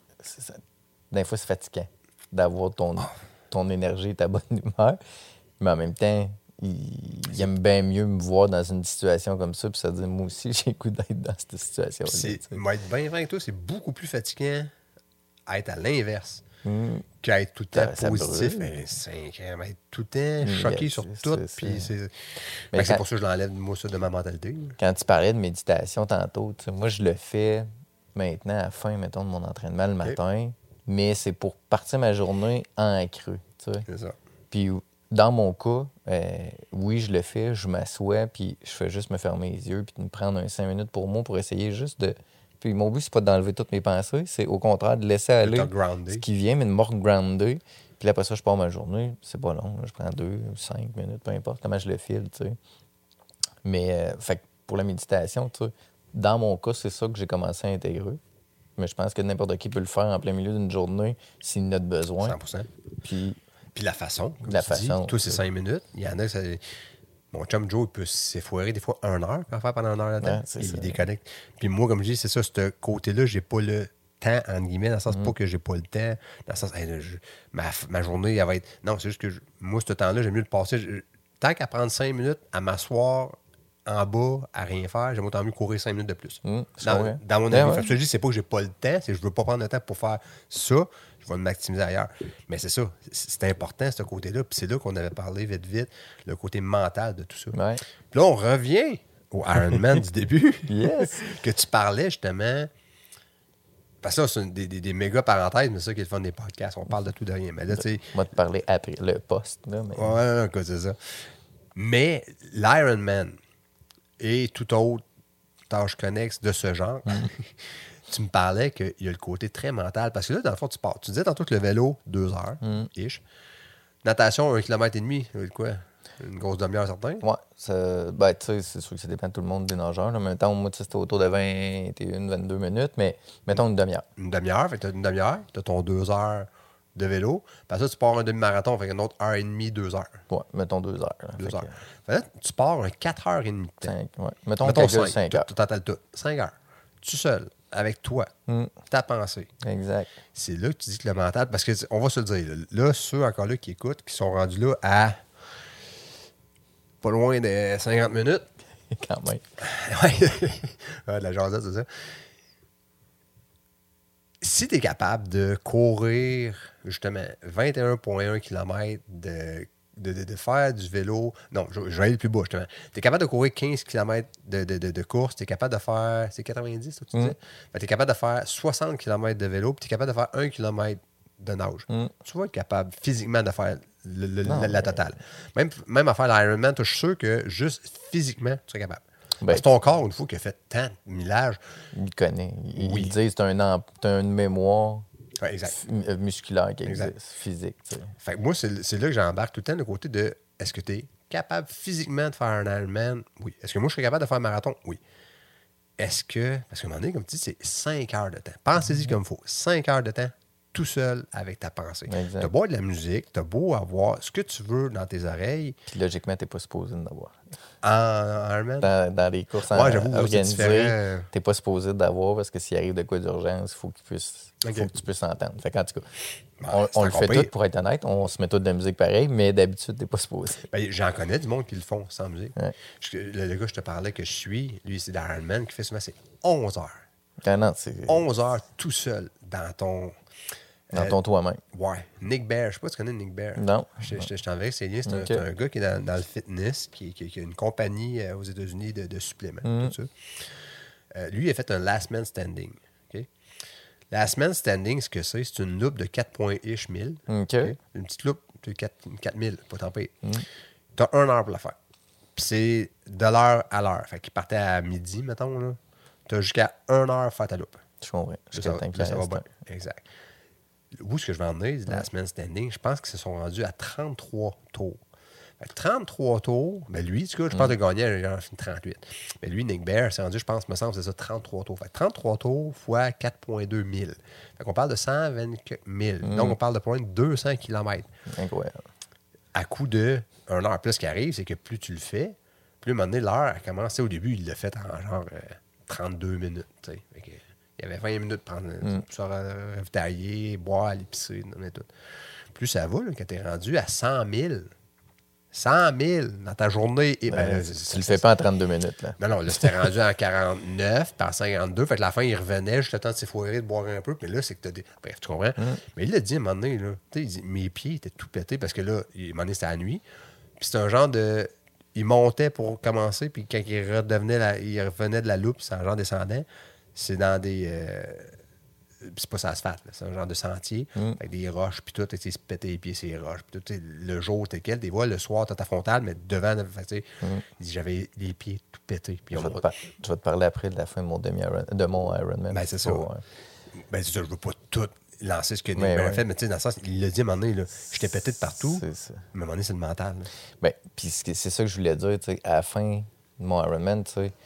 des fois, c'est fatigant d'avoir ton énergie et ta bonne humeur, mais en même temps, il aime bien mieux me voir dans une situation comme ça, puis ça dit, moi aussi, j'ai le goût d'être dans cette situation-là. Moi, être bien vrai avec toi, c'est beaucoup plus fatigant à être à l'inverse. qu'être tout le temps Ça positif. brûle. Mais c'est être tout le temps choqué sur Négatif, tout. c'est Puis ça. c'est Mais fait que c'est quand- pour ça que je l'enlève, moi, ça, de ma mentalité. Quand tu parlais de méditation tantôt, tu sais, moi, je le fais maintenant à la fin, mettons, de mon entraînement le matin, mais c'est pour partir ma journée en creux, tu sais. C'est ça. Puis dans mon cas, oui, je le fais, je m'assois, puis je fais juste me fermer les yeux, puis de me prendre 5 minutes pour moi pour essayer juste de... Puis mon but, c'est pas d'enlever toutes mes pensées, c'est au contraire de laisser aller te grounder. ce qui vient, mais de me regrounder. Puis là, après ça, je pars ma journée. C'est pas long, là, je prends 2, 5 minutes, peu importe comment je le file, tu sais. Mais fait que pour la méditation, tu sais, dans mon cas, c'est ça que j'ai commencé à intégrer. Mais je pense que n'importe qui peut le faire en plein milieu d'une journée s'il en a de besoin. 100%. Puis Puis la façon, comme La tu dis, façon, tous ces c'est- 5 minutes, il y en a, mon chum Joe, il peut s'effoirer des fois 1 heure, puis en faire pendant 1 heure de temps, Ouais, c'est et ça. il déconnecte. Puis moi, comme je dis, c'est ça, ce côté-là, j'ai pas le temps, entre guillemets, dans le sens pas que j'ai pas le temps, dans le sens, hey, là, ma journée, elle va être... Non, c'est juste que moi, ce temps-là, j'aime mieux le passer. Tant qu'à prendre 5 minutes, à m'asseoir en bas, à rien faire, j'aime autant mieux courir 5 minutes de plus. je Dans comprends. mon Ouais, avis. ouais. Fait que je te dis, c'est pas que j'ai pas le temps, c'est que je veux pas prendre le temps pour faire ça. Je vais me maximiser ailleurs. Mais c'est ça. C'est important, ce côté-là. Puis c'est là qu'on avait parlé vite, le côté mental de tout ça. Ouais. Puis là, on revient au Ironman du début. Yes. Que tu parlais justement. Parce que là, c'est des méga parenthèses, mais c'est ça qui est le fun des podcasts. On parle de tout de rien. Mais là, tu sais. On va te parler après le poste. Là, mais... Ouais, quoi, c'est ça. Mais l'Ironman et toute autre tâche connexe de ce genre, tu me parlais qu'il y a le côté très mental. Parce que là, dans le fond, tu pars. Tu disais tantôt que le vélo, 2 heures, ish. Natation, 1,5 km, quoi? Une grosse demi-heure, certain. Ouais, ben, tu sais, c'est sûr que ça dépend de tout le monde des nageurs. Là. Mettons, moi, tu sais, c'était autour de 21, 22 minutes, mais mettons une demi-heure. Une demi-heure, fait que t'as une demi-heure, t'as ton 2 heures de vélo. Puis ça, tu pars un demi-marathon, fait une autre heure et demie, 2 heures. Ouais, mettons 2 heures. Là. 2 Fait heures. que, Fait que là, tu pars un 4 heures et demie de temps. ouais. Mettons, Mettons calcule 5. 5 heures. Tu t'entends tout. 5 heures. Tout seul, avec toi, ta pensée. Exact. C'est là que tu dis que le mental, parce que on va se le dire, là, ceux encore là qui écoutent, qui sont rendus là à pas loin de 50 minutes. Quand même. Ouais, de la jasette, c'est ça. Si tu es capable de courir, justement, 21,1 km, de faire du vélo. Non, je vais aller le plus bas, justement. Tu es capable de courir 15 km de course, tu es capable de faire. C'est 90, ça, tu disais? Tu es capable de faire 60 km de vélo, puis tu es capable de faire 1 km de nage. Tu vas être capable physiquement de faire la totale. Même à faire l'Ironman, je suis sûr que juste physiquement, tu serais capable. Ben, Parce que ton corps, une fois qu'il a fait tant de millages, Il connaît. Oui. Il dit c'est une mémoire ouais, exact. musculaire qui Exact. existe, physique. Tu sais. Fait que moi, c'est là que j'embarque tout le temps le côté de est-ce que tu es capable physiquement de faire un Ironman? Oui. Est-ce que moi, je serais capable de faire un marathon? Oui. Est-ce que. Parce qu'à un moment donné, comme tu dis, c'est 5 heures de temps. Pensez-y comme il faut. 5 heures de temps tout seul avec ta pensée. Exact. T'as beau de la musique, t'as beau avoir ce que tu veux dans tes oreilles. Puis logiquement, t'es pas supposé d'avoir. En Ironman? Dans les courses Ouais, j'avoue, c'est organisées, différent. t'es pas supposé d'avoir parce que s'il arrive de quoi d'urgence, il faut Ok. que tu puisses s'entendre. Fait qu'en tout cas, Ben, c'est on le encore fait pire. tout pour être honnête. On se met tout de la musique pareil, mais d'habitude, t'es pas supposé. Ben, j'en connais du monde qui le font sans musique. Ouais. Le gars, je te parlais que je suis, lui, c'est d'Ironman qui fait souvent, c'est 11 heures. Ah non, c'est 11 heures tout seul dans ton. dans ton toi-même. Ouais. Nick Bear. Je sais pas si tu connais Nick Bear. Non. Je t'enverrai ses liens. C'est Ok. un gars qui est dans le fitness, qui a une compagnie aux États-Unis de suppléments. Tout ça. Lui, il a fait un Last Man Standing. OK? Last Man Standing, ce que c'est une loupe de 4,1 1000. OK. Une petite loupe de 4000, pas tant pire. Tu as 1 heure pour la faire. Puis c'est de l'heure à l'heure. Fait qu'il partait à midi, mettons. Tu as jusqu'à 1 heure pour faire ta loupe. Je comprends. Là, Jusqu'à le temps qu'il ça va reste. bien. Exact. Où est-ce que je vais emmener, la semaine standing, je pense qu'ils se sont rendus à 33 tours. Fait que 33 tours, ben lui, tu vois, je pense qu'il a gagné genre 38. Mais lui, Nick Bear, s'est rendu, je pense, me semble, c'est ça, 33 tours. Fait que 33 tours fois 4,2 000. Fait qu'on parle de 120 000. Donc, on parle de point de 200 km. Incroyable. À coup de 1 heure. Puis là, ce qui arrive, c'est que plus tu le fais, plus à un moment donné, l'heure a commencé au début, il l'a fait en genre 32 minutes. Tu sais. Fait que, il y avait 20 minutes pour se ravitailler, boire, aller pisser, tout. Plus ça va, là, quand t'es rendu à 100 000, 100 000 dans ta journée. Et, tu le fais pas en 32 minutes. Là. Non, là, c'était rendu en 49, puis en 52. Fait que la fin, il revenait juste le temps de s'effoirer, de boire un peu. Mais là, c'est que t'as des. Bref, tu comprends? Mais il l'a dit à un moment donné, là. Tu sais, il dit, mes pieds étaient tout pétés parce que là, à un moment donné, c'était la nuit. Puis c'est un genre de. Il montait pour commencer, puis quand il revenait de la loupe, c'est un genre descendant. C'est dans des. C'est pas ça asphalte, c'est un genre de sentier, avec des roches, puis tout, tu se péter les pieds, ces roches, puis tout, le jour, t'es quel, des fois, le soir, t'as ta frontale, mais devant, il dit, j'avais les pieds tout pétés. Puis je vais te parler après de la fin de mon Ironman. Ben, c'est ça. Ben, c'est ça, je veux pas tout lancer ce que Nick Barron fait, mais tu sais, dans le sens, il l'a dit à un moment donné, j'étais pété de partout, mais à un moment donné, c'est le mental. Ben, puis c'est ça que je voulais dire, tu sais, à la fin de mon Ironman, tu sais,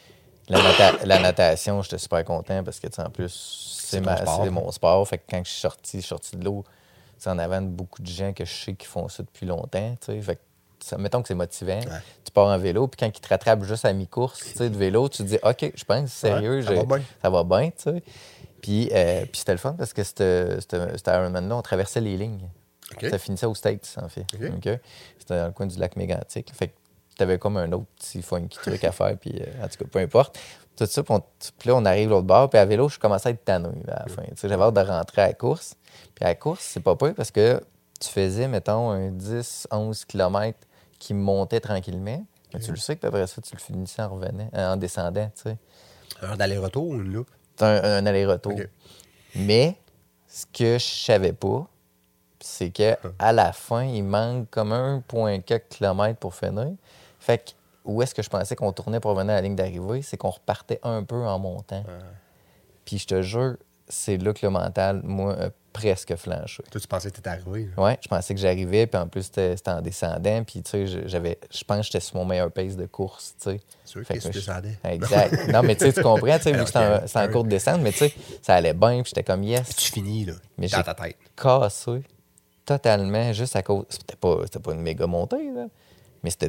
la natation, j'étais super content parce que, tu sais, en plus, c'est mon sport. Fait que quand je suis sorti de l'eau, c'est en avant de beaucoup de gens que je sais qui font ça depuis longtemps, tu sais. Fait que, mettons que c'est motivant. Ouais. Tu pars en vélo, puis quand ils te rattrapent juste à mi-course, tu sais, de vélo, tu te dis, OK, je pense, sérieux, ça va bien, tu sais. Puis c'était le fun parce que cet Ironman-là, on traversait les lignes. Okay. Ça finissait aux States, en fait. Okay. C'était dans le coin du lac Mégantic. Fait que t'avais comme un autre petit funky truc à faire, puis en tout cas, peu importe. Tout ça, puis là, on arrive l'autre bord, puis à vélo, je commençais à être tanné à la fin. J'avais hâte de rentrer à la course. Puis à la course, c'est pas pire parce que tu faisais, mettons, un 10-11 km qui montait tranquillement. Mais tu le sais que après ça, tu le finissais en descendant, tu sais. Un aller-retour ou une loupe? Un aller-retour. Okay. Mais ce que je savais pas, c'est qu'à la fin, il manque comme 1,4 km pour finir. Fait que où est-ce que je pensais qu'on tournait pour revenir à la ligne d'arrivée, c'est qu'on repartait un peu en montant. Puis je te jure, c'est là que le mental, moi, a presque flanché. Toi, tu pensais que tu étais arrivé? Oui, je pensais que j'arrivais, puis en plus, c'était en descendant. Puis, tu sais, je pense que j'étais sur mon meilleur pace de course, tu sais. C'est sûr que tu descendais. Exact. Non, mais tu sais, tu comprends, tu sais, vu que c'est en cours de descente, mais tu sais, ça allait bien, puis j'étais comme yes. Puis tu finis, là, mais dans ta tête. Cassé totalement, juste à cause. C'était pas une méga montée, là. Mais ce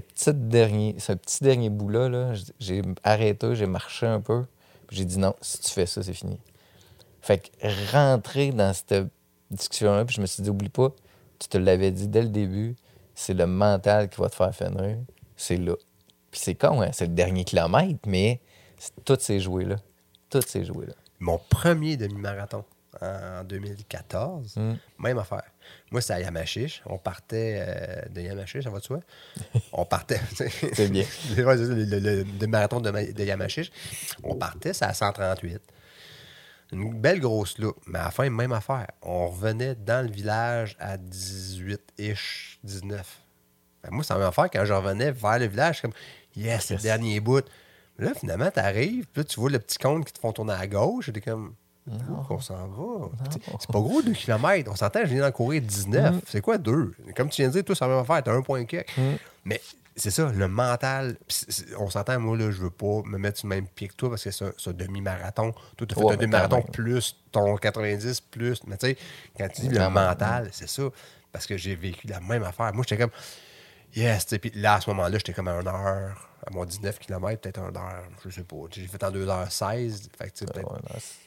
petit dernier bout-là, là, j'ai arrêté, j'ai marché un peu. Puis j'ai dit non, si tu fais ça, c'est fini. Fait que rentrer dans cette discussion-là, puis je me suis dit, oublie pas, tu te l'avais dit dès le début, c'est le mental qui va te faire finir. C'est là. Puis c'est con, hein? C'est le dernier kilomètre, mais toutes ces jouées-là. Toutes ces jouées-là. Mon premier demi-marathon en 2014, même affaire. Moi, c'était à Yamachiche. On partait de Yamachiche, ça va de soi? On partait. C'est bien. le marathon de Yamachiche. On partait, c'est à 138. Une belle grosse loupe. Mais à la fin, même affaire. On revenait dans le village à 18-ish, 19. Moi, c'est la même affaire. Quand je revenais vers le village, comme, yes, c'est le dernier bout. Mais là, finalement, t'arrives, puis là, tu vois le petit compte qui te font tourner à gauche. T'es comme, on s'en va. C'est pas gros, 2 km. On s'entend, je viens d'en courir 19. C'est quoi 2? Comme tu viens de dire, toi, c'est la même affaire. T'as 1,4. Mais c'est ça, le mental. On s'entend, moi, là, je veux pas me mettre sur le même pied que toi parce que c'est un demi-marathon. Toi, tu as fait un demi-marathon plus ton 90 plus. Mais tu sais, quand tu dis le mental, c'est ça. Parce que j'ai vécu la même affaire. Moi, j'étais comme, yes. Puis là, à ce moment-là, j'étais comme à 1 heure. À mon 19 km, peut-être 1 heure, je sais pas. J'ai fait en 2h16. Fait que, peut-être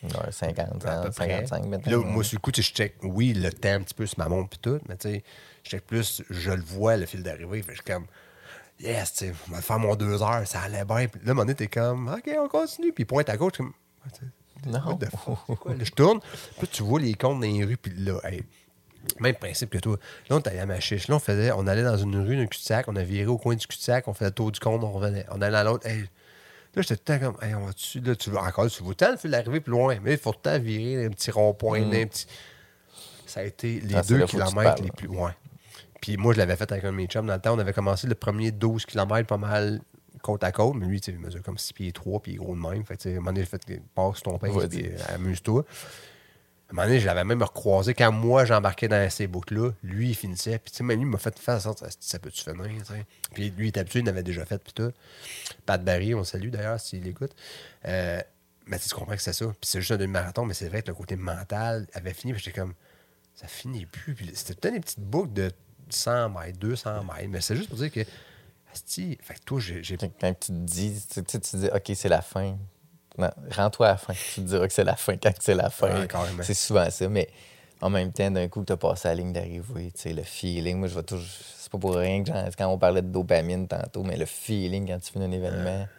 1h50, 55 maintenant. Là, moi, sur le coup, je check, oui, le temps un petit peu sur ma montre puis tout, mais tu sais, je check plus, je le vois, le fil d'arrivée. Fait que je suis comme, yes, tu sais, on va faire mon 2 heures, ça allait bien. Puis là, à un moment donné, t'es comme, OK, on continue. Puis il pointe à gauche, comme, non. Quoi? Là, je tourne, puis tu vois les comptes dans les rues, puis là, hey, même principe que toi. Là, on était à Yamachiche. Là, on allait dans une rue, d'un cul-de-sac, on a viré au coin du cul-de-sac, on fait le tour du compte, on revenait. On allait dans l'autre. Hey. Là, j'étais tout le temps comme, hey, on va dessus. Là, tu vois le fil d'arriver plus loin, mais il faut tout le temps virer un petit rond-point, un petit. Ça a été les 2 kilomètres les plus loin. Puis moi, je l'avais fait avec un de mes chums dans le temps. On avait commencé le premier 12 km pas mal côte à côte, mais lui, il mesure comme 6 pieds 3, puis il est gros de même. Fait que, à un moment donné, j'ai fait passe ton pain, puis amuse-toi. À un moment donné, je l'avais même recroisé. Quand moi, j'embarquais dans ces boucles-là, lui, il finissait. Puis, tu sais, même lui, il m'a fait faire ça. Ça peut-tu finir, tu sais? Puis, lui, il est habitué, il l'avait déjà fait, puis tout. Pat Barry, on le salue d'ailleurs, s'il écoute. Mais tu comprends que c'est ça. Puis, c'est juste un demi-marathon, mais c'est vrai que le côté mental avait fini. Puis, j'étais comme, ça finit plus. Puis, c'était peut-être des petites boucles de 100 mètres, 200 mètres. Mais c'est juste pour dire que, asti, fait que toi, j'ai. Quand tu te dis, tu dis, OK, c'est la fin. Non, rends-toi à la fin. Tu te diras que c'est la fin quand c'est la fin. Ouais, c'est souvent ça. Mais En même temps, d'un coup, tu as passé la ligne d'arrivée, tu sais, le feeling. Moi, je vais toujours. C'est pas pour rien que quand on parlait de dopamine tantôt, mais le feeling quand tu finis un événement.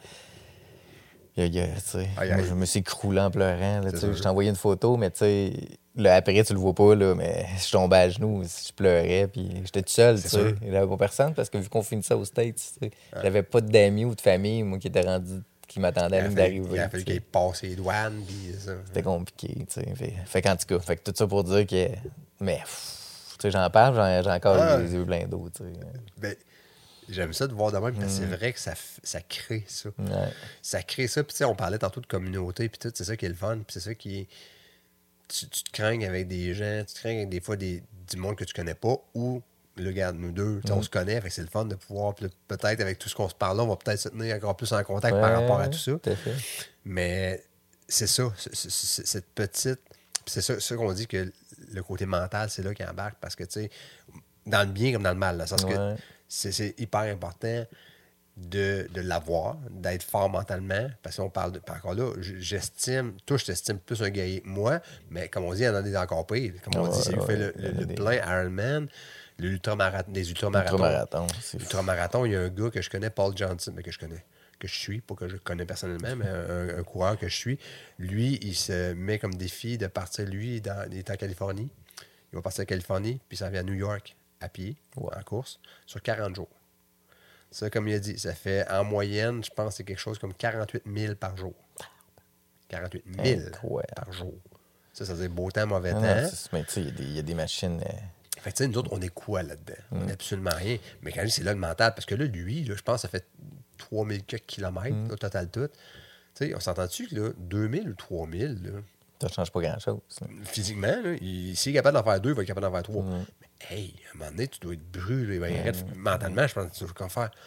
Tu sais, Aïe, moi, aïe. je me suis écroulé en pleurant. Là, C'est tu sais, je sûr. t'ai envoyé une photo, mais tu sais, là, après, tu le vois pas, là, mais je tombais à genoux, je pleurais, puis j'étais tout seul, tu C'est sais. sûr. Il n'y avait pas personne parce que vu qu'on finit ça aux States, tu sais, j'avais pas d'amis ou de famille, moi, qui étaient rendus, qui m'attendaient à la ligne Il d'arrivée. a fallu tu sais. qu'il passe les douanes, puis ça. C'était compliqué, tu sais. Fait qu'en tout cas, fait que tout ça pour dire que. Mais, tu sais, j'en parle, j'ai encore Ah, les yeux pleins d'eau, tu sais. ben, j'aime ça de voir de même, parce que c'est vrai que ça crée ça. Ouais. Ça crée ça, puis tu sais, on parlait tantôt de communauté, puis tout, c'est ça qui est le fun, puis c'est ça qui est... Tu te craignes avec des gens, tu te craignes avec des fois du monde que tu connais pas, ou, là, regarde, nous deux, tu sais, on se connaît, fait que c'est le fun de pouvoir, puis là, peut-être avec tout ce qu'on se parle là, on va peut-être se tenir encore plus en contact par rapport à tout ça. Tout à fait. Mais c'est ça, cette petite... puis c'est ça qu'on dit que le côté mental, c'est là qui embarque, parce que, tu sais, dans le bien comme dans le mal, là, parce que Ouais. c'est hyper important de l'avoir, d'être fort mentalement, parce qu'on parle de... puis encore là, j'estime, toi, je t'estime plus un guerrier que moi, mais comme on dit, il y en a des encore pires. Comme on dit, c'est lui qui fait le plein Ironman, des ultramarathons. Ultramarathon, c'est Ultramarathon, il y a un gars que je connais, Paul Johnson, mais que je connais, que je suis, pas que je connais personnellement, mais un coureur que je suis. Lui, il se met comme défi de partir, lui, il est en Californie. Il va partir en Californie, puis il s'en vient à New York à pied, en course, sur 40 jours. Ça, comme il a dit, ça fait en moyenne, je pense que c'est quelque chose comme 48 000 par jour. 48 000 incroyable. par jour. Ça veut dire beau temps, mauvais Non, temps. non, mais tu sais, il y a des machines. Fait que, tu sais, nous autres, on est quoi là-dedans? On n'est absolument rien. Mais quand je dis c'est là le mental, parce que là, lui, là, je pense que ça fait 3000 kilomètres, au total tout. Tu sais, on s'entend-tu que là, 2000 ou 3000, là, Ça change pas grand-chose. physiquement, là, s'il est capable d'en faire 2, il va être capable d'en faire 3. Mais hey, à un moment donné, tu dois être brûlé. Mentalement, je pense que tu dois comme faire.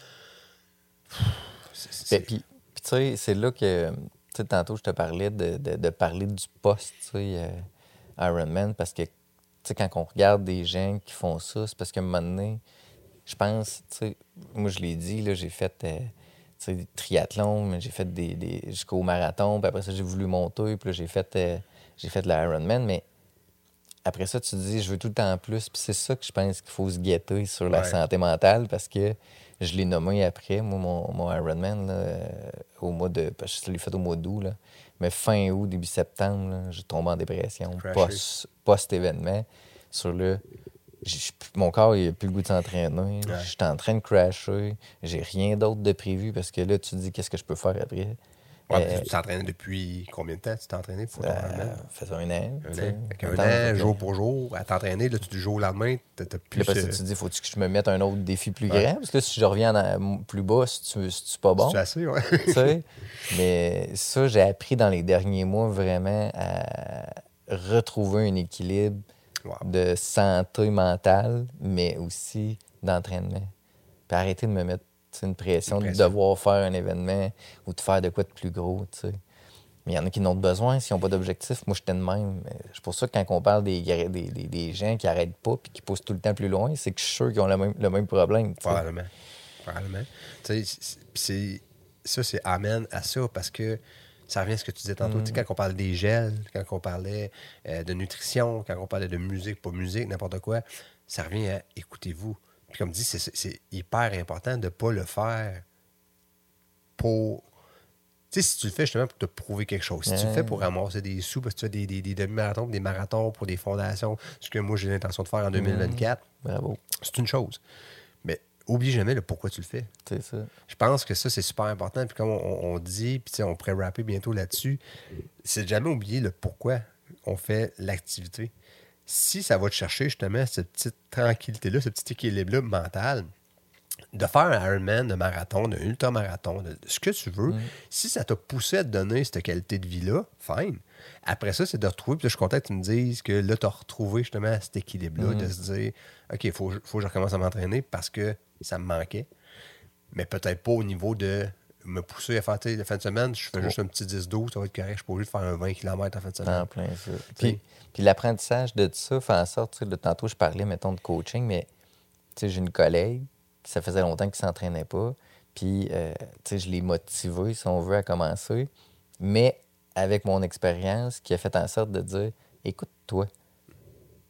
Puis, tu sais, c'est là que, tu sais, tantôt, je te parlais de parler du poste, tu sais, Ironman, parce que, tu sais, quand on regarde des gens qui font ça, c'est parce qu'à un moment donné, je pense, tu sais, moi, je l'ai dit, là, j'ai fait, tu sais, des triathlons, mais j'ai fait jusqu'au marathon, puis après ça, j'ai voulu monter, puis là, j'ai fait de l'Ironman, mais après ça, tu te dis, je veux tout le temps plus. Puis c'est ça que je pense qu'il faut se guetter sur la Ouais. santé mentale parce que je l'ai nommé après, moi, mon Ironman, là, au mois de. Parce que je l'ai fait au mois d'août, là. Mais fin août, début septembre, là, j'ai tombé en dépression post-événement. Sur le. Mon corps, il n'a plus le goût de s'entraîner. Ouais. Je suis en train de crasher. J'ai rien d'autre de prévu parce que là, tu te dis, qu'est-ce que je peux faire après? Ouais, tu t'entraînes depuis combien de temps? Tu t'es entraîné pour ton Ironman? Ça fait un an. Un tu sais. an. Fait qu'un Attends, ça an, fait- jour pour jour, à t'entraîner, là, du jour au lendemain, t'as Puis plus... là, parce que tu te dis, faut-tu que je me mette un autre défi plus Ouais. grand? Parce que là, si je reviens plus bas, c'est pas bon. C'est assez, ouais. Tu sais? Mais ça, j'ai appris dans les derniers mois vraiment à retrouver un équilibre Wow. de santé mentale, mais aussi d'entraînement. Puis arrêter de me mettre tu sais, une pression de devoir faire un événement ou de faire de quoi de plus gros. Tu sais. Mais il y en a qui n'ont pas besoin, s'ils n'ont pas d'objectif. Moi, j'étais de même. C'est pour ça que quand on parle des gens qui n'arrêtent pas et qui poussent tout le temps plus loin, c'est que je suis sûr qu'ils ont le même problème. tu sais. Probablement. Probablement. Tu sais, ça, c'est amène à ça parce que ça revient à ce que tu disais tantôt. Tu sais, quand on parle des gels, quand on parlait de nutrition, quand on parlait de musique, pas musique, n'importe quoi, ça revient à écoutez-vous. Puis comme dit, c'est hyper important de ne pas le faire pour. Tu sais, si tu le fais justement pour te prouver quelque chose, si tu le fais pour ramasser des sous, parce que tu fais des demi-marathons, des marathons pour des fondations, ce que moi j'ai l'intention de faire en 2024, Bravo. c'est une chose. Mais oublie jamais le pourquoi tu le fais. C'est ça. Je pense que ça, c'est super important. Puis comme on dit, puis tu sais, on pourrait rapper bientôt là-dessus, c'est de jamais oublier le pourquoi on fait l'activité. Si ça va te chercher justement cette petite tranquillité-là, ce petit équilibre-là mental, de faire un Ironman, de marathon, d'un ultramarathon, de ce que tu veux, si ça t'a poussé à te donner cette qualité de vie-là, fine. Après ça, c'est de retrouver, puis là, je suis content que tu me dises que là, tu as retrouvé justement cet équilibre-là, de se dire, OK, il faut que je recommence à m'entraîner parce que ça me manquait. Mais peut-être pas au niveau de me pousser à faire, tu sais, la fin de semaine, je fais juste un petit 10-12, ça va être correct, je suis pas obligé de faire un 20 km en fin de semaine. En plein ça. Puis l'apprentissage de ça fait en sorte, tu sais, de tantôt, je parlais, mettons, de coaching, mais tu sais, j'ai une collègue qui ça faisait longtemps qu'il ne s'entraînait pas. Puis, tu sais, je l'ai motivé, si on veut, à commencer. Mais avec mon expérience, qui a fait en sorte de dire écoute-toi.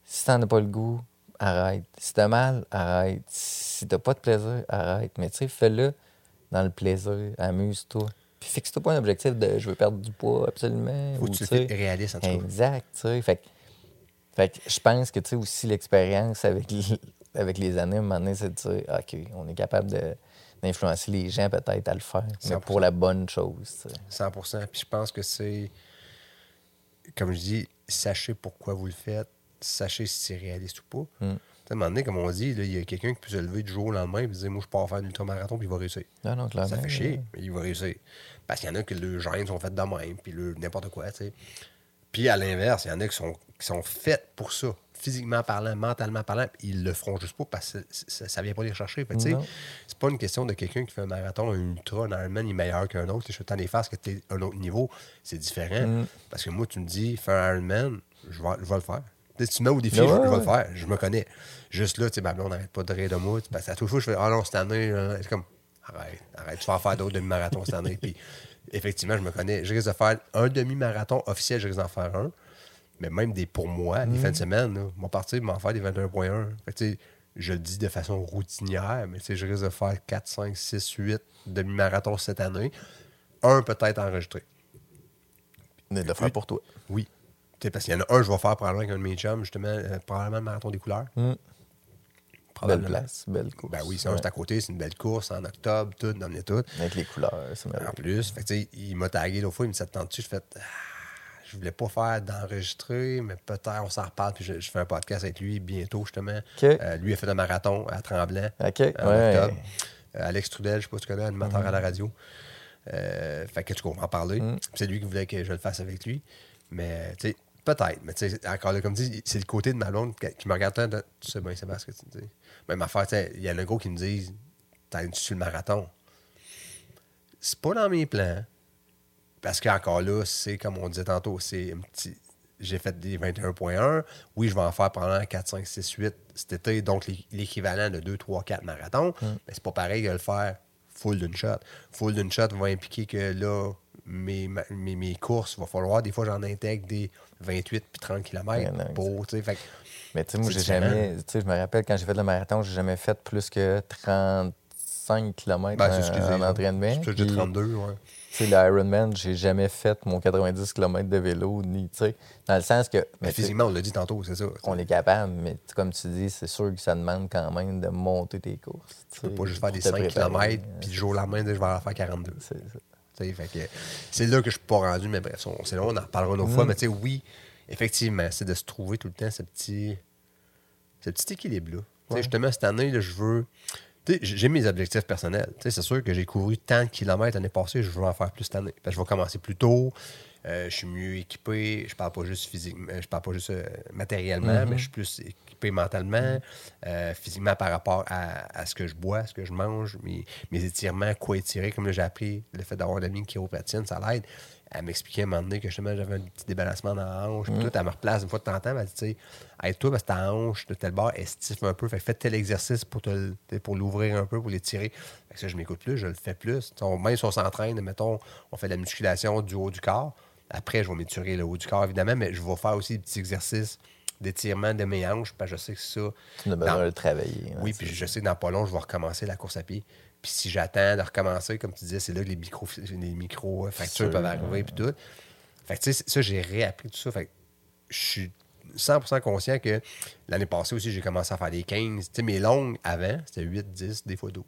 Si t'en as pas le goût, arrête. Si t'as mal, arrête. Si t'as pas de plaisir, arrête. Mais tu sais, fais-le dans le plaisir, amuse-toi. Puis fixe-toi pas un objectif de je veux perdre du poids absolument. Faut Ou, que tu tu sais, sois réaliste, en tout cas. exact, tu sais. Fait que je pense que, tu sais, aussi l'expérience avec les années, à un moment donné, c'est de dire, OK, on est capable d'influencer les gens peut-être à le faire, mais 100%. pour la bonne chose, tu sais. 100%. Puis je pense que c'est, comme je dis, sachez pourquoi vous le faites, sachez si c'est réaliste ou pas. Tu sais, à un moment donné, comme on dit, là, il y a quelqu'un qui peut se lever du jour au lendemain et dire, moi, je pars faire un ultramarathon, puis il va réussir. Non, non, clairement. Ça fait chier, mais il va réussir. Parce qu'il y en a que leurs gènes sont faits de même, puis n'importe quoi, tu sais. Puis à l'inverse, il y en a qui sont faits pour ça, physiquement parlant, mentalement parlant, puis ils le feront juste pas parce que ça vient pas les chercher. Fait, tu sais, Non. c'est pas une question de quelqu'un qui fait un marathon, un ultra, un Ironman, il est meilleur qu'un autre. Je suis tant les faire que tu es un autre niveau, c'est différent. Parce que moi, tu me dis, fais un Ironman, je vais le faire. Tu sais, si tu me mets au défi, Ouais, je vais ouais. le faire. Je me connais. Juste là, tu sais, ma blonde n'arrête pas de rire de moi. Parce qu'à toute fois, je fais, ah non, cette année, c'est comme, arrête, tu vas en faire d'autres demi-marathons cette année. Puis, effectivement, je me connais. Je risque de faire un demi-marathon officiel, je risque d'en faire un. Mais même pour moi, les fins de semaine, là, mon parti m'en faire des 21.1. Fait que, tu sais, je le dis de façon routinière, mais tu sais, je risque de faire 4, 5, 6, 8 demi-marathons cette année. Un peut-être enregistré. De le faire pour toi. Oui. Tu sais, parce qu'il y en a un, je vais faire probablement avec un de mes chums, justement, probablement le marathon des couleurs. Belle Probablement. place, belle course. Ben oui, c'est juste à côté, c'est une belle course en octobre, tout, d'emmener tout. Avec les couleurs, c'est En merveilleux. plus, fait que, tu sais, il m'a tagué l'autre fois, il me dit ça te tente-tu? Je fais je voulais pas faire d'enregistrer, mais peut-être on s'en reparle, puis je fais un podcast avec lui bientôt, justement. OK. Lui a fait un marathon à Tremblant OK, en ouais. octobre. Alex Trudel, je sais pas si tu connais, animateur à la radio. Fait que tu comprends en parler. Puis c'est lui qui voulait que je le fasse avec lui. Mais, tu sais, peut-être. Mais, tu sais, encore là, comme dit, c'est le côté de ma blonde qui me regarde tant de. Tu sais bien, Sébastien, ce que tu dis. Même affaire, tu sais, il y en a un gros qui me disent, t'as une sur le marathon. C'est pas dans mes plans. Parce qu'encore là, c'est comme on disait tantôt, c'est un petit. J'ai fait des 21.1. Oui, je vais en faire pendant 4, 5, 6, 8 cet été, donc l'équivalent de 2, 3, 4 marathons. Mais c'est pas pareil que le faire full d'une shot. Full d'une shot va impliquer que là, mes courses, il va falloir, des fois, j'en intègre des 28 puis 30 km non, pour, tu sais, fait que Mais tu sais, moi, c'est j'ai différent. jamais. Tu sais, je me rappelle quand j'ai fait le marathon, j'ai jamais fait plus que 35 km Ben, c'est ce qu'ils en disent. entraînement. C'est peut-être Puis, 32, ouais. tu sais, l'Ironman, j'ai jamais fait mon 90 km de vélo, ni, tu sais, dans le sens que. Mais Mais tu sais, physiquement, on l'a dit tantôt, c'est ça. on est capable, mais tu sais, comme tu dis, c'est sûr que ça demande quand même de monter tes courses. Tu peux pas juste faire des 5 km, puis du jour au lendemain, dire, je vais en faire 42. C'est ça. Tu sais, fait que c'est là que je suis pas rendu, mais bref, c'est là, on en reparlera une autre fois. Mais tu sais, oui, effectivement, c'est de se trouver tout le temps ce petit équilibre-là. Tu sais, justement, cette année, là, je veux. Tu sais, j'ai mes objectifs personnels. Tu sais, c'est sûr que j'ai couru tant de kilomètres l'année passée, je veux en faire plus cette année. Parce que je vais commencer plus tôt, je suis mieux équipé, je parle pas juste physiquement, je parle pas juste matériellement, mais je suis plus équipé mentalement, physiquement par rapport à ce que je bois, ce que je mange, mes étirements, quoi étirer, comme là j'ai appris, le fait d'avoir un ami qui chiropratine, ça l'aide. Elle m'expliquait à un moment donné que justement j'avais un petit débalancement dans la hanche, puis tout, elle me replace une fois de temps en temps, elle dit, tu sais, aide-toi parce que ta hanche de tel bord, elle stiffe un peu, fait que fais tel exercice pour l'ouvrir un peu, pour l'étirer. Fait que ça, je m'écoute plus, je le fais plus. Même si on s'entraîne, mettons, on fait de la musculation du haut du corps, après, je vais m'étirer le haut du corps, évidemment, mais je vais faire aussi des petits exercices d'étirement de mes hanches, parce que je sais que ça... Tu as besoin de le travailler. Oui, puis je sais que dans pas long, je vais recommencer la course à pied. Puis si j'attends de recommencer, comme tu disais, c'est là que les micro fractures peuvent arriver, puis tout. Fait que, tu sais, ça, j'ai réappris tout ça. Fait que je suis 100% conscient que l'année passée aussi, j'ai commencé à faire des 15. Tu sais, mes longues avant, c'était 8, 10, des fois 12.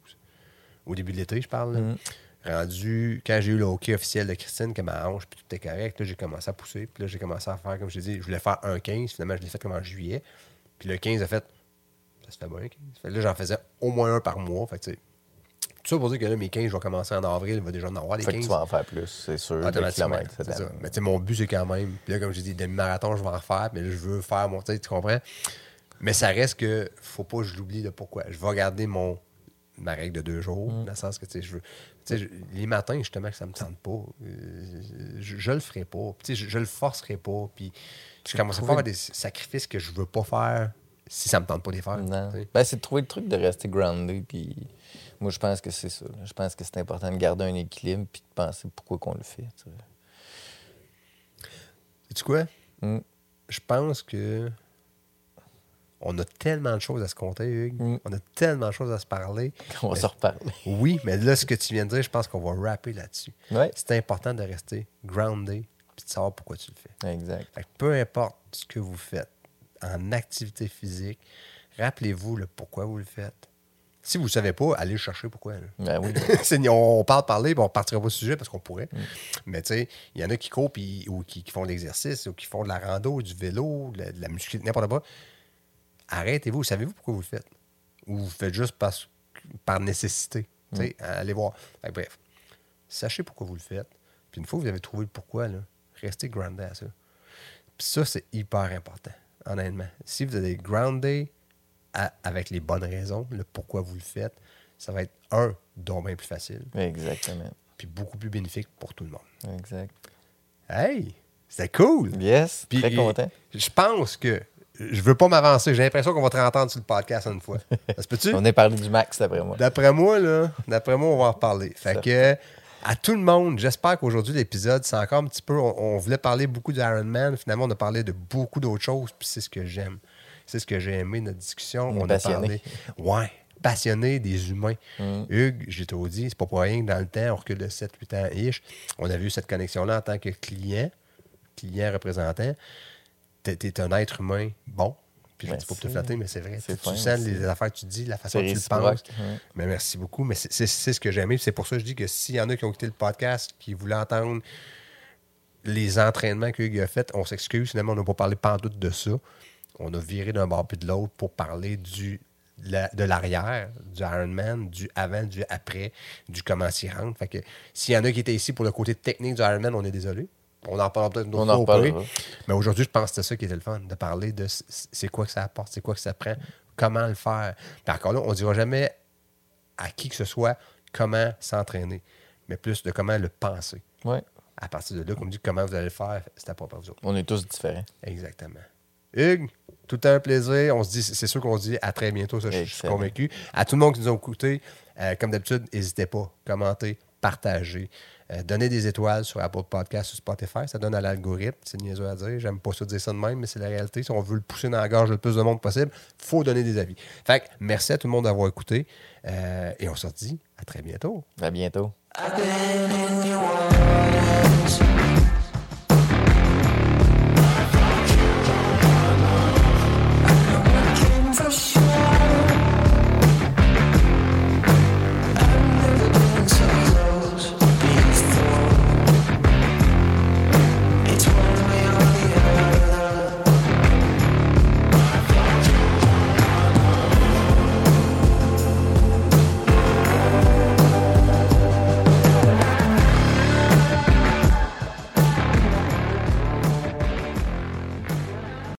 Au début de l'été, je parle. Là. Rendu, quand j'ai eu le hockey officiel de Christine, que ma hanche, puis tout était correct, là, j'ai commencé à pousser. Puis là, j'ai commencé à faire, comme je t'ai dit, je voulais faire un 15. Finalement, je l'ai fait comme en juillet. Puis le 15 a fait, ça se fait bien, 15. Fait que là, j'en faisais au moins un par mois. Fait que, tu sais, tout ça pour dire que là, mes 15, je vais commencer en avril, il va déjà en avoir des Fait 15. que tu vas en faire plus, c'est sûr. De Automatiquement. kilomètres, C'est ça. cette Mais tu sais, mon but, c'est quand même. Puis là, comme je dis, demi-marathon, je vais en refaire, mais là, je veux faire mon. Tu comprends? Mais ça reste que faut pas que je l'oublie de pourquoi. Je vais garder ma règle de 2 jours, dans le sens que, tu sais, je veux. Tu sais, les matins, justement, que ça me tente pas, je le ferai pas. Tu sais, je le forcerai pas. Puis je commence à faire des sacrifices que je veux pas faire si ça me tente pas de les faire. Non. Tu sais. Ben, c'est de trouver le truc de rester groundé. Puis moi, je pense que c'est ça. Je pense que c'est important de garder un équilibre puis de penser pourquoi qu'on le fait. Tu sais. Sais-tu quoi? Mm. Je pense que On a tellement de choses à se compter, Hugues. On a tellement de choses à se parler. On va se reparler. Oui, mais là, ce que tu viens de dire, je pense qu'on va rapper là-dessus. Ouais. C'est important de rester grounded puis de savoir pourquoi tu le fais. Exact. Fait que peu importe ce que vous faites en activité physique, rappelez-vous le pourquoi vous le faites. Si vous ne savez pas, allez chercher pourquoi. Là. Ben oui. On parler, puis on ne partira pas du sujet parce qu'on pourrait. Mais tu sais, il y en a qui courent ou qui font de l'exercice ou qui font de la rando, du vélo, de la musculation, n'importe quoi. Arrêtez-vous. Savez-vous pourquoi vous le faites? Ou vous le faites juste par nécessité. Allez voir. Fait que, bref, sachez pourquoi vous le faites. Puis une fois que vous avez trouvé le pourquoi, là, restez groundé à ça. Puis ça, c'est hyper important, honnêtement. Si vous êtes groundé avec les bonnes raisons, le pourquoi vous le faites, ça va être donc bien plus facile. Exactement. Puis beaucoup plus bénéfique pour tout le monde. Exact. Hey! C'était cool! Yes, Puis, très content. Je pense que je veux pas m'avancer. J'ai l'impression qu'on va te entendre sur le podcast une fois. Ça se peut-tu? On a parlé du max, d'après moi. D'après moi, on va en reparler. Fait que, à tout le monde, j'espère qu'aujourd'hui, l'épisode, c'est encore un petit peu... On voulait parler beaucoup d'Ironman. Finalement, on a parlé de beaucoup d'autres choses. Puis c'est ce que j'aime. C'est ce que j'ai aimé, notre discussion. On a parlé... Ouais, passionné des humains. Hugues, j'ai tout dit, c'est pas pour rien que dans le temps, on recule de 7-8 ans-ish, on avait eu cette connexion-là en tant que client représentant. T'es un être humain bon. Puis je dis pas pour te flatter, mais c'est vrai. Tu sens les affaires que tu dis, la façon dont tu le penses. Mais merci beaucoup. Mais c'est ce que j'ai aimé. C'est pour ça que je dis que s'il y en a qui ont écouté le podcast, qui voulaient entendre les entraînements que Hugues a fait, on s'excuse. Finalement, on n'a pas parlé pantoute de ça. On a viré d'un bord puis de l'autre pour parler de l'arrière, du Ironman, du avant, du après, du comment s'y rendre. Fait que s'il y en a qui étaient ici pour le côté technique du Ironman, on est désolé. On en parlera peut-être d'autres fois au prix. Mais aujourd'hui, je pense que c'était ça qui était le fun, de parler de c'est quoi que ça apporte, c'est quoi que ça prend, comment le faire. Puis encore là, on ne dira jamais à qui que ce soit comment s'entraîner, mais plus de comment le penser. Ouais. À partir de là, comme dit, comment vous allez le faire, c'est à propos de vous autres. On est tous différents. Exactement. Hugues, tout un plaisir. On se dit, c'est sûr qu'on se dit à très bientôt, ça, je suis convaincu. À tout le monde qui nous a écoutés, comme d'habitude, n'hésitez pas, commentez, partagez. Donnez des étoiles sur Apple Podcasts, sur Spotify. Ça donne à l'algorithme. C'est niaiseux à dire. J'aime pas ça dire ça de même, mais c'est la réalité. Si on veut le pousser dans la gorge le plus de monde possible, il faut donner des avis. Fait que merci à tout le monde d'avoir écouté. Et on se dit à très bientôt. À bientôt. I've been in your waters.